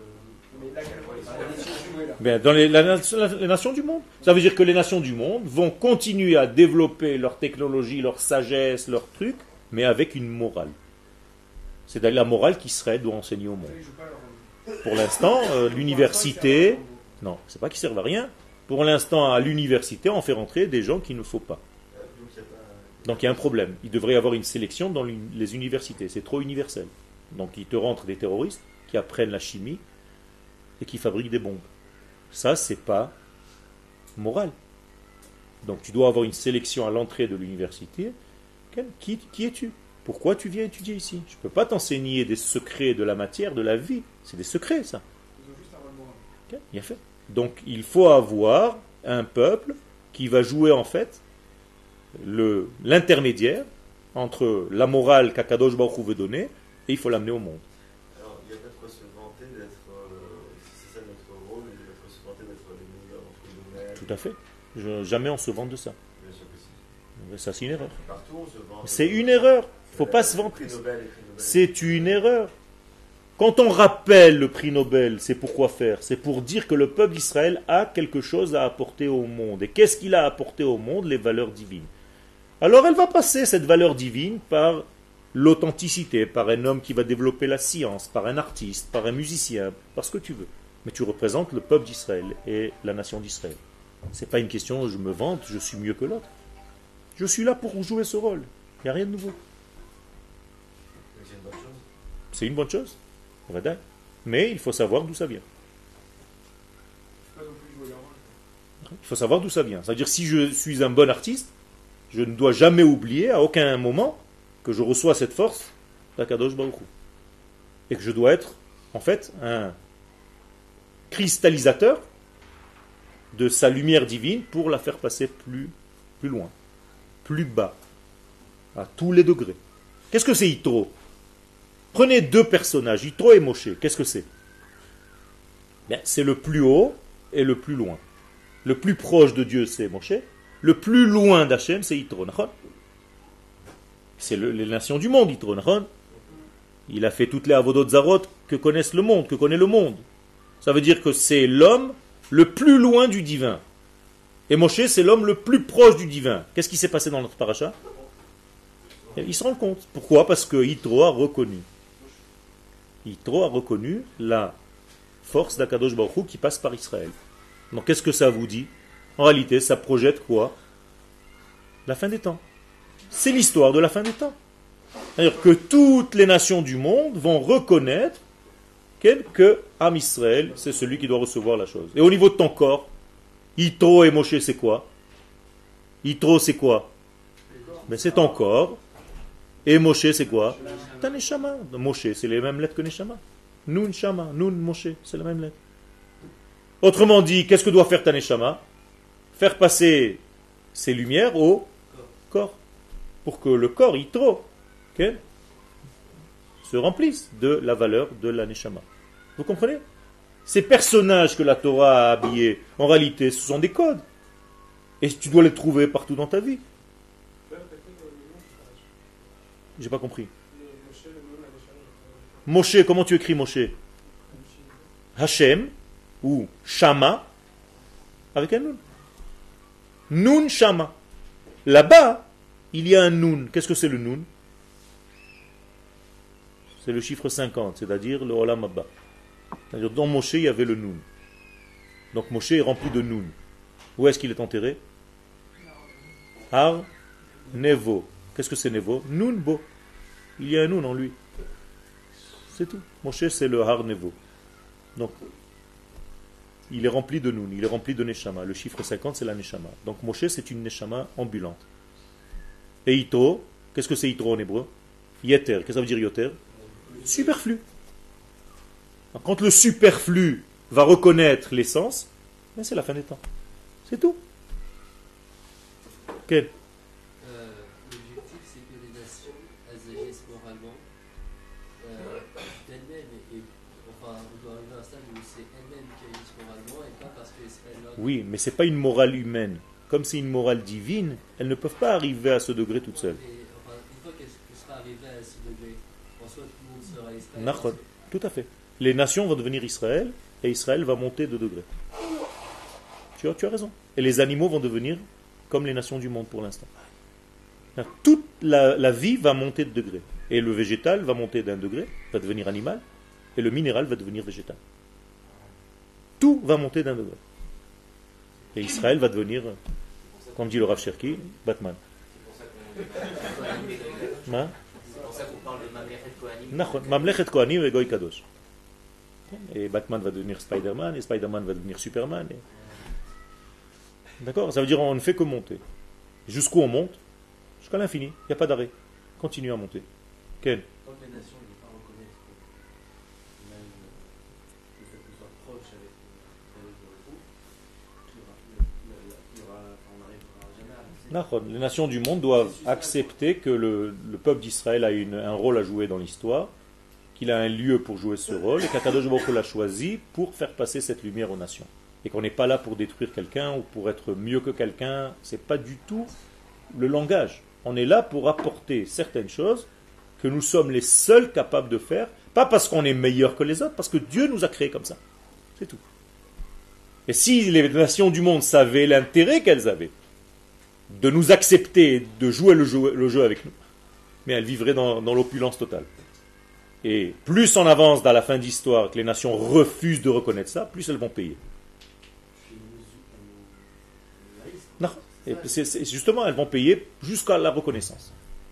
Speaker 1: Ben, dans les nations du monde. Ça veut dire que les nations du monde vont continuer à développer leur technologie, leur sagesse, leurs trucs, mais avec une morale. C'est la morale qu'Israël doit enseigner au monde. Pour l'instant, l'université... Non, c'est pas qu'ils servent à rien. Pour l'instant, à l'université, on fait rentrer des gens qu'il ne faut pas. Donc il y a un problème. Il devrait y avoir une sélection dans les universités. C'est trop universel. Donc il te rentre des terroristes qui apprennent la chimie et qui fabriquent des bombes. Ça, c'est pas moral. Donc tu dois avoir une sélection à l'entrée de l'université. Qui es-tu? Pourquoi tu viens étudier ici? Je ne peux pas t'enseigner des secrets de la matière, de la vie. C'est des secrets, ça. Bien fait. Donc il faut avoir un peuple qui va jouer en fait l'intermédiaire entre la morale qu'Akadosh Baruch Hu veut donner et il faut l'amener au monde.
Speaker 3: Alors, il y a peut-être quoi se vanter d'être, si c'est ça notre rôle, il y a peut-être quoi se vanter d'être les meilleurs entre nous-mêmes.
Speaker 1: Tout à fait. Jamais on se vante de ça.
Speaker 3: Bien sûr que si.
Speaker 1: Ça, c'est une erreur.
Speaker 3: Partout, on se vante.
Speaker 1: C'est une erreur. Il ne faut pas se vanter. C'est une erreur. Quand on rappelle le prix Nobel, c'est pour quoi faire? C'est pour dire que le peuple d'Israël a quelque chose à apporter au monde. Et qu'est-ce qu'il a apporté au monde? Les valeurs divines. Alors elle va passer cette valeur divine par l'authenticité, par un homme qui va développer la science, par un artiste, par un musicien, par ce que tu veux. Mais tu représentes le peuple d'Israël et la nation d'Israël. C'est pas une question je me vante, je suis mieux que l'autre. Je suis là pour jouer ce rôle. Il n'y a rien de nouveau.
Speaker 3: C'est une bonne chose.
Speaker 1: C'est une bonne chose. Mais il faut savoir d'où ça vient.
Speaker 5: Pas non plus jouer leur rôle.
Speaker 1: Il faut savoir d'où ça vient. C'est-à-dire si je suis un bon artiste, je ne dois jamais oublier à aucun moment que je reçois cette force d'Akadosh Baruch Hu. Et que je dois être, en fait, un cristallisateur de sa lumière divine pour la faire passer plus loin, plus bas, à tous les degrés. Qu'est-ce que c'est Yitro? Prenez deux personnages, Yitro et Moshe. Qu'est-ce que c'est? C'est le plus haut et le plus loin. Le plus proche de Dieu, c'est Moshe. Le plus loin d'Hachem, c'est Yitro. C'est les nations du monde, Yitro. Il a fait toutes les avodot zarot que connaissent le monde, que connaît le monde. Ça veut dire que c'est l'homme le plus loin du divin. Et Moshe, c'est l'homme le plus proche du divin. Qu'est-ce qui s'est passé dans notre paracha? Il se rend compte. Pourquoi? Parce que Yitro a reconnu. Yitro a reconnu la force d'Akadosh Baruch Hu qui passe par Israël. Donc qu'est-ce que ça vous dit? En réalité, ça projette quoi? La fin des temps. C'est l'histoire de la fin des temps. C'est-à-dire que toutes les nations du monde vont reconnaître que Am Israël, c'est celui qui doit recevoir la chose. Et au niveau de ton corps, Yitro et Moshe, c'est quoi? Yitro, c'est quoi? C'est ton corps. Et Moshe, c'est quoi? Ta neshama. Moshe, c'est les mêmes lettres que neshama. Nun shama, nun Moshe, c'est la même lettre. Autrement dit, qu'est-ce que doit faire ta neshama? Faire passer ces lumières au corps. Pour que le corps, Yitro, se remplisse de la valeur de la neshama. Vous comprenez? Ces personnages que la Torah a habillés, en réalité, ce sont des codes. Et tu dois les trouver partout dans ta vie. J'ai pas compris. Moshe, comment tu écris Moshe? Hachem ou Shama avec un Nun. Nun Shama. Là-bas, il y a un Nun. Qu'est-ce que c'est le Nun? C'est le chiffre 50, c'est-à-dire le Olam Abba. C'est-à-dire dans Moshe, il y avait le Nun. Donc Moshe est rempli de Nun. Où est-ce qu'il est enterré? Har Nevo. Qu'est-ce que c'est Nevo? Nun Bo. Il y a un Nun en lui. C'est tout. Moshe, c'est le Har Nevo. Donc, il est rempli de Nun, il est rempli de Neshama. Le chiffre 50, c'est la Neshama. Donc Moshe, c'est une Neshama ambulante. Et Ito, qu'est-ce que c'est Ito en hébreu? Yeter. Qu'est-ce que ça veut dire Yeter? Superflu. Quand le superflu va reconnaître l'essence, c'est la fin des temps. C'est tout. Quel?
Speaker 6: L'objectif, c'est que les nations, elles agissent moralement d'elles-mêmes. Enfin, on doit arriver à un stade où c'est elles-mêmes qui agissent moralement et pas parce que c'est elles-mêmes.
Speaker 1: Oui, mais ce n'est pas une morale humaine. Comme c'est une morale divine, elles ne peuvent pas arriver à ce degré toutes seules.
Speaker 6: Et, enfin, une fois qu'elles seront arrivées à ce degré, en soi, tout le monde sera Israël.
Speaker 1: Tout à fait. Les nations vont devenir Israël et Israël va monter de degrés. Tu as raison. Et les animaux vont devenir comme les nations du monde pour l'instant. Toute la vie va monter de degrés. Et le végétal va monter d'un degré, va devenir animal, et le minéral va devenir végétal. Tout va monter d'un degré. Et Israël va devenir, comme dit le Rav Cherki, Batman.
Speaker 2: C'est pour ça qu'on parle de Mamlechet Kohanim.
Speaker 1: Mamlechet Kohanim et Goy Kadosh. Et Batman va devenir Spider-Man, et Spider-Man va devenir Superman. D'accord? Ça veut dire qu'on ne fait que monter. Jusqu'où on monte? Jusqu'à l'infini. Il n'y a pas d'arrêt. Continue à monter. Quel?
Speaker 3: Tant que les nations ne vont pas reconnaître même le fait qu'on soit proche avec on n'arrivera jamais à avancer.
Speaker 1: Les nations du monde doivent accepter que le peuple d'Israël a un rôle à jouer dans l'histoire, qu'il a un lieu pour jouer ce rôle, et qu'Akadosh Baruch Hu l'a choisi pour faire passer cette lumière aux nations. Et qu'on n'est pas là pour détruire quelqu'un ou pour être mieux que quelqu'un. C'est pas du tout le langage. On est là pour apporter certaines choses que nous sommes les seuls capables de faire, pas parce qu'on est meilleur que les autres, parce que Dieu nous a créés comme ça. C'est tout. Et si les nations du monde savaient l'intérêt qu'elles avaient de nous accepter, de jouer le jeu avec nous. Mais elle vivrait dans l'opulence totale. Et plus on avance dans la fin d'histoire, que les nations refusent de reconnaître ça, plus elles vont payer. Non. Et justement, elles vont payer jusqu'à la reconnaissance.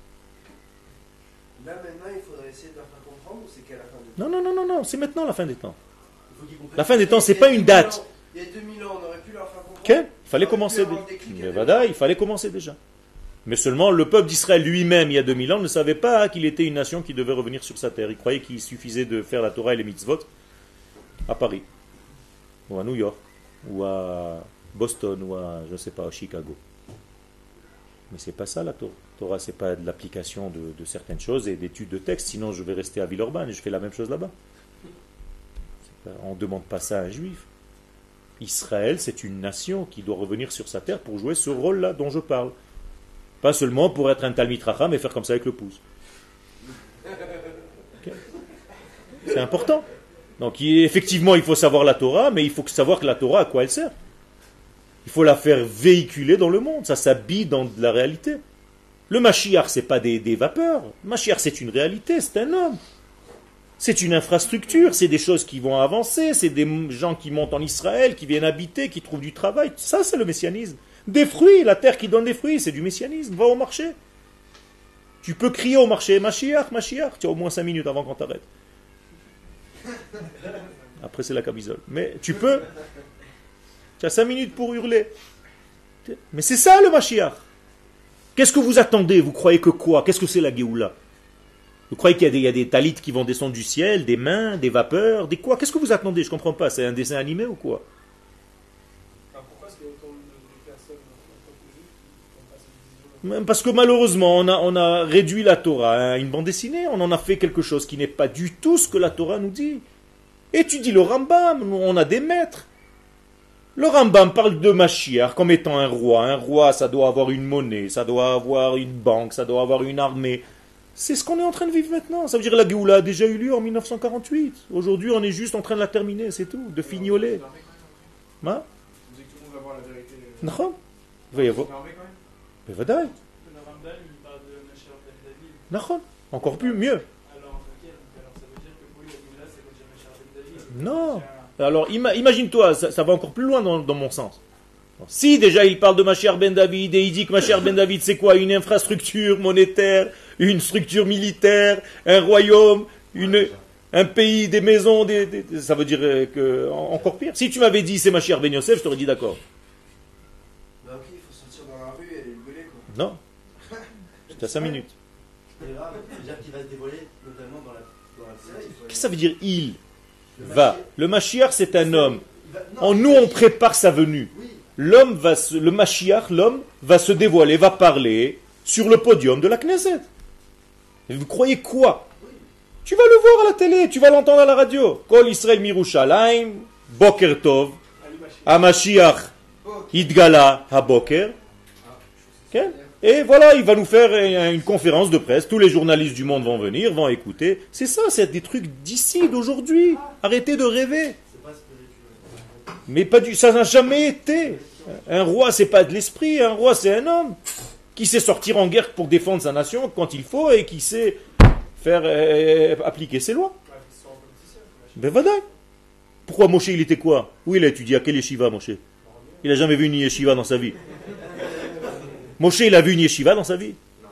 Speaker 4: Là maintenant, il faudrait essayer de leur faire comprendre ou c'est qu'à la fin des temps?
Speaker 1: Non, c'est maintenant la fin des temps. La fin des temps, c'est pas une date.
Speaker 4: Il y a 2000 ans, on aurait pu leur faire comprendre.
Speaker 1: Okay. Il fallait commencer. Il fallait commencer déjà. Mais seulement le peuple d'Israël lui-même, il y a 2000 ans, ne savait pas qu'il était une nation qui devait revenir sur sa terre. Il croyait qu'il suffisait de faire la Torah et les mitzvot à Paris, ou à New York, ou à Boston, ou à, je ne sais pas, à Chicago. Mais c'est pas ça la Torah. La Torah, c'est pas de l'application de certaines choses et d'études de texte. Sinon, je vais rester à Villeurbanne et je fais la même chose là-bas. On ne demande pas ça à un juif. Israël, c'est une nation qui doit revenir sur sa terre pour jouer ce rôle-là dont je parle. Pas seulement pour être un Talmid Racham et faire comme ça avec le pouce. Okay. C'est important. Donc effectivement, il faut savoir la Torah, mais il faut savoir que la Torah, à quoi elle sert. Il faut la faire véhiculer dans le monde. Ça s'habille dans la réalité. Le Mashiach, c'est pas des vapeurs. Le Mashiach, c'est une réalité, c'est un homme. C'est une infrastructure, c'est des choses qui vont avancer, c'est des gens qui montent en Israël, qui viennent habiter, qui trouvent du travail. Ça, c'est le messianisme. Des fruits, la terre qui donne des fruits, c'est du messianisme. Va au marché. Tu peux crier au marché, Mashiach, Mashiach. Tu as au moins 5 minutes avant qu'on t'arrête. Après, c'est la camisole. Mais tu peux. Tu as 5 minutes pour hurler. Mais c'est ça le Mashiach. Qu'est-ce que vous attendez? Vous croyez que quoi? Qu'est-ce que c'est la Géoula? Vous croyez qu'il y a des talites qui vont descendre du ciel, des mains, des vapeurs, des quoi? Qu'est-ce que vous attendez? Je ne comprends pas. C'est un dessin animé ou quoi?
Speaker 5: Pourquoi est-ce qu'il y a autant de personnes en tant que juifs qui n'ont pas cette vision?
Speaker 1: Parce que malheureusement, on a réduit la Torah à une bande dessinée. On en a fait quelque chose qui n'est pas du tout ce que la Torah nous dit. Étudie le Rambam. On a des maîtres. Le Rambam parle de Mashiach comme étant un roi. Un roi, ça doit avoir une monnaie, ça doit avoir une banque, ça doit avoir une armée. C'est ce qu'on est en train de vivre maintenant. Ça veut dire que la Géoula a déjà eu lieu en 1948. Aujourd'hui, on est juste en train de la terminer, c'est tout, de fignoler. Hein?
Speaker 5: Vous dites que tout le monde va voir la vérité.
Speaker 1: Non. Il va y avoir. Mais vadaï.
Speaker 6: Le Rambam, il parle de Mashiach ben David.
Speaker 1: Non. Encore plus, mieux.
Speaker 6: Alors, ok, alors ça veut dire que pour lui, la Géoula, c'est quand il y a Mashiach ben David.
Speaker 1: Non. Alors, imagine-toi, ça va encore plus loin dans mon sens. Si déjà il parle de Mashiach ben David et il dit que Mashiach ben David c'est quoi? Une infrastructure monétaire, une structure militaire, un royaume, un pays, des maisons, ça veut dire que encore pire. Si tu m'avais dit c'est Mashiach ben Yosef, je t'aurais dit d'accord.
Speaker 4: Bah ok, il faut sortir dans la rue et aller le gueuler quoi.
Speaker 1: Non. J'étais à 5 minutes.
Speaker 3: C'est grave, c'est-à-dire qu'il va se dévoiler notamment dans la série.
Speaker 1: Qu'est-ce que ça veut dire il va? Le Mashiach c'est un homme. Nous on prépare sa venue. Le Mashiach, l'homme, va se dévoiler, va parler sur le podium de la Knesset. Et vous croyez quoi? Tu vas le voir à la télé, tu vas l'entendre à la radio. Kol Israël Mirushalayim, Boker Tov, HaMashiach, Hidgala HaBoker. Okay? Et voilà, il va nous faire une conférence de presse. Tous les journalistes du monde vont venir, vont écouter. C'est ça, c'est des trucs d'ici, d'aujourd'hui. Arrêtez de rêver. Mais pas ça n'a jamais été. Un roi, c'est pas de l'esprit. Un roi, c'est un homme qui sait sortir en guerre pour défendre sa nation quand il faut et qui sait faire appliquer ses lois. Ben voilà. Pourquoi Moshe, il était quoi? Où il a étudié? À quel yeshiva, Moshe? Il n'a jamais vu une yeshiva dans sa vie. Moshe, il a vu une yeshiva dans sa vie?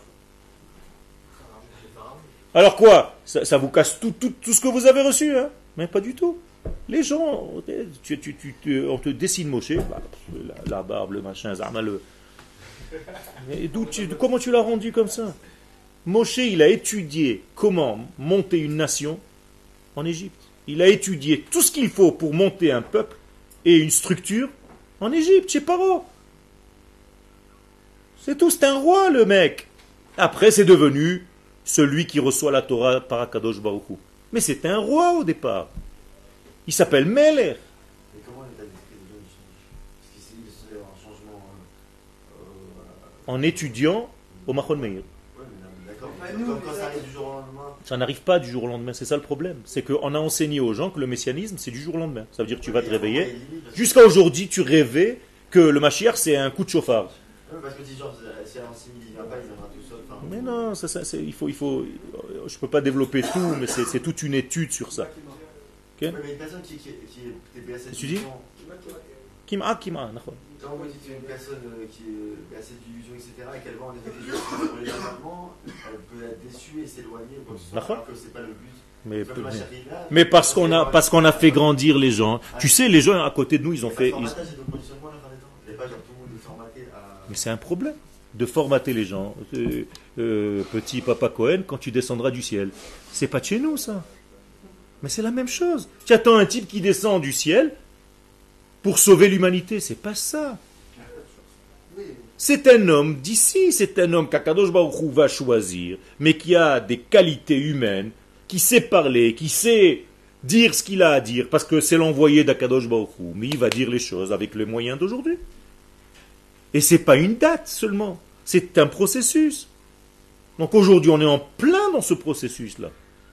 Speaker 1: Alors quoi? Ça vous casse tout ce que vous avez reçu, hein? Mais pas du tout. Les gens, on te dessine Moshe, la barbe, le machin, Zarma, comment tu l'as rendu comme ça? Moshe, il a étudié comment monter une nation en Égypte. Il a étudié tout ce qu'il faut pour monter un peuple et une structure en Égypte, chez Paro. C'est tout, c'est un roi le mec. Après, c'est devenu celui qui reçoit la Torah par Akadosh Baruch Hu. Mais c'était un roi au départ. Il s'appelle Meler.
Speaker 3: Mais comment l'état d'esprit de Dieu change? Parce qu'il y a un changement.
Speaker 1: En étudiant au Machon Meir.
Speaker 3: Oui, mais d'accord. Quand ça arrive du jour au lendemain.
Speaker 1: Ça n'arrive pas du jour au lendemain, c'est ça le problème. C'est qu'on a enseigné aux gens que le messianisme, c'est du jour au lendemain. Ça veut dire que tu vas te réveiller. Jusqu'à aujourd'hui, tu rêvais que le Mashiach, c'est un coup de chauffard.
Speaker 3: Parce que si genre, si à Ansimil il vient pas, il viendra tout seul.
Speaker 1: Mais non, je peux pas développer tout, mais c'est toute une étude sur ça.
Speaker 3: Mais une personne qui est assez
Speaker 1: Tu dis Kima.
Speaker 3: Quand vous dites une personne qui est assez d'illusion, etc., et qu'elle voit en effet des choses pour les normalement, elle peut être déçue et s'éloigner, alors que c'est pas le but.
Speaker 1: Mais parce qu'on a fait grandir les gens. Tu sais, les gens à côté de nous, ils ont fait. Mais c'est un problème de formater les gens. Petit Papa Cohen, quand tu descendras du ciel, c'est pas de chez nous ça. Mais c'est la même chose. Tu attends un type qui descend du ciel pour sauver l'humanité. C'est pas ça. C'est un homme d'ici. C'est un homme qu'Akadosh Baruch Hu va choisir, mais qui a des qualités humaines, qui sait parler, qui sait dire ce qu'il a à dire, parce que c'est l'envoyé d'Akadosh Baruch Hu. Mais il va dire les choses avec les moyens d'aujourd'hui. Et c'est pas une date seulement. C'est un processus. Donc aujourd'hui, on est en plein dans ce processus-là.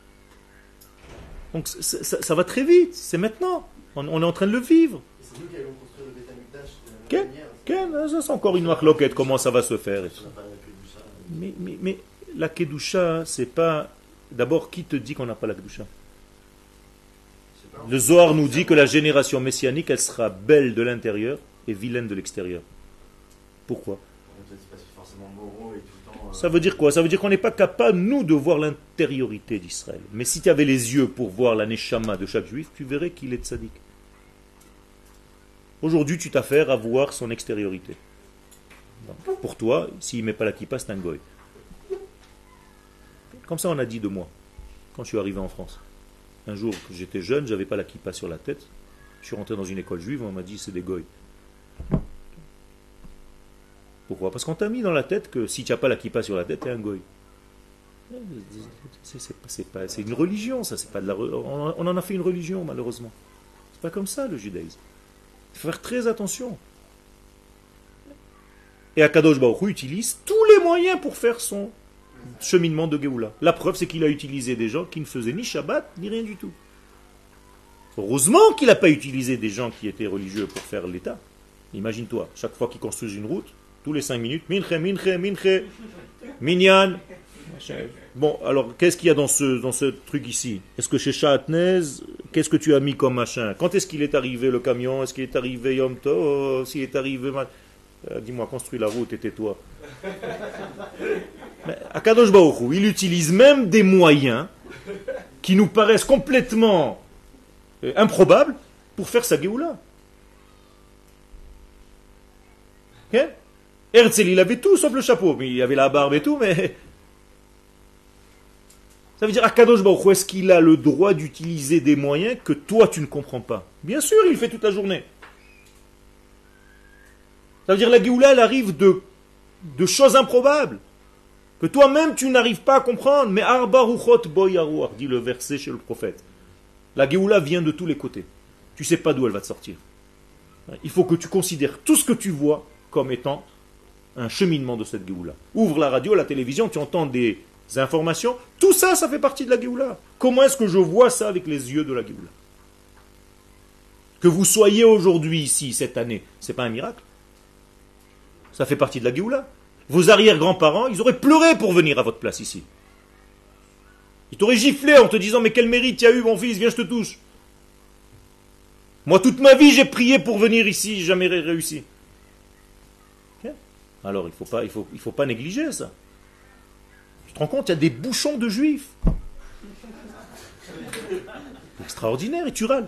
Speaker 1: Donc ça va très vite, c'est maintenant. On est en train de le vivre.
Speaker 4: C'est nous qui allons construire le Beth Amikdash de la même manière.
Speaker 1: Ça c'est encore une marloquette, comment ça va se faire. Mais la Kedusha, c'est pas... D'abord, qui te dit qu'on n'a pas la Kedusha? Le Zohar nous dit que la génération messianique, elle sera belle de l'intérieur et vilaine de l'extérieur. Pourquoi? Ça veut dire quoi? Ça veut dire qu'on n'est pas capable, nous, de voir l'intériorité d'Israël. Mais si tu avais les yeux pour voir la neshama de chaque juif, tu verrais qu'il est tzaddik. Aujourd'hui, tu t'affaires à voir son extériorité. Donc, pour toi, s'il ne met pas la kippa, c'est un goy. Comme ça, on a dit de moi, quand je suis arrivé en France. Un jour, j'étais jeune, j'avais pas la kippa sur la tête. Je suis rentré dans une école juive, on m'a dit c'est des goy. Pourquoi? Parce qu'on t'a mis dans la tête que si tu n'as pas la kippa sur la tête, tu es un goy. C'est une religion, ça. C'est pas de la, on en a fait une religion, malheureusement. C'est pas comme ça, le judaïsme. Il faut faire très attention. Et Akadosh Baruch Hu utilise tous les moyens pour faire son cheminement de Géoula. La preuve, c'est qu'il a utilisé des gens qui ne faisaient ni Shabbat, ni rien du tout. Heureusement qu'il n'a pas utilisé des gens qui étaient religieux pour faire l'État. Imagine-toi, chaque fois qu'ils construisent une route, tous les 5 minutes, minche, minyan. Bon, alors, qu'est-ce qu'il y a dans ce truc ici? Est-ce que chez Shahatnez, qu'est-ce que tu as mis comme machin? Quand est-ce qu'il est arrivé le camion? Est-ce qu'il est arrivé Yom Tov? S'il est arrivé... dis-moi, construis la route et tais-toi. Mais Akadosh Baruch Hu, il utilise même des moyens qui nous paraissent complètement improbables pour faire sa Géoula. Okay? Herzl, il avait tout sauf le chapeau, mais il avait la barbe et tout, mais... Ça veut dire, Akadosh Baruch Hu, est-ce qu'il a le droit d'utiliser des moyens que toi tu ne comprends pas? Bien sûr, il fait toute la journée. Ça veut dire, la Géoula, elle arrive de choses improbables, que toi-même tu n'arrives pas à comprendre. Mais Arba Ruchot Boyaruach, dit le verset chez le prophète. La Géoula vient de tous les côtés. Tu ne sais pas d'où elle va te sortir. Il faut que tu considères tout ce que tu vois comme étant un cheminement de cette Géoula. Ouvre la radio, la télévision, tu entends des informations. Tout ça, ça fait partie de la Géoula. Comment est-ce que je vois ça avec les yeux de la Géoula? Que vous soyez aujourd'hui ici, cette année, c'est pas un miracle? Ça fait partie de la Géoula. Vos arrière-grands-parents, ils auraient pleuré pour venir à votre place ici. Ils t'auraient giflé en te disant, mais quel mérite tu as eu, mon fils, viens, je te touche. Moi, toute ma vie, j'ai prié pour venir ici, j'ai jamais réussi. Alors, il faut pas négliger ça. Tu te rends compte, il y a des bouchons de juifs. Extraordinaire, et tu râles.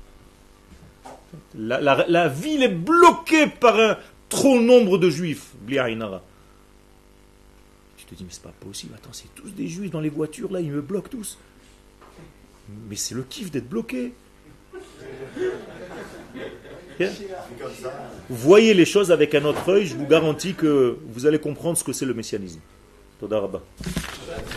Speaker 1: La ville est bloquée par un trop nombre de juifs. Bli'ainara. Tu te dis, mais c'est pas possible. Attends, c'est tous des juifs dans les voitures, là, ils me bloquent tous. Mais c'est le kiff d'être bloqué. Bien. Vous voyez les choses avec un autre œil, je vous garantis que vous allez comprendre ce que c'est le messianisme. Toda Rabba.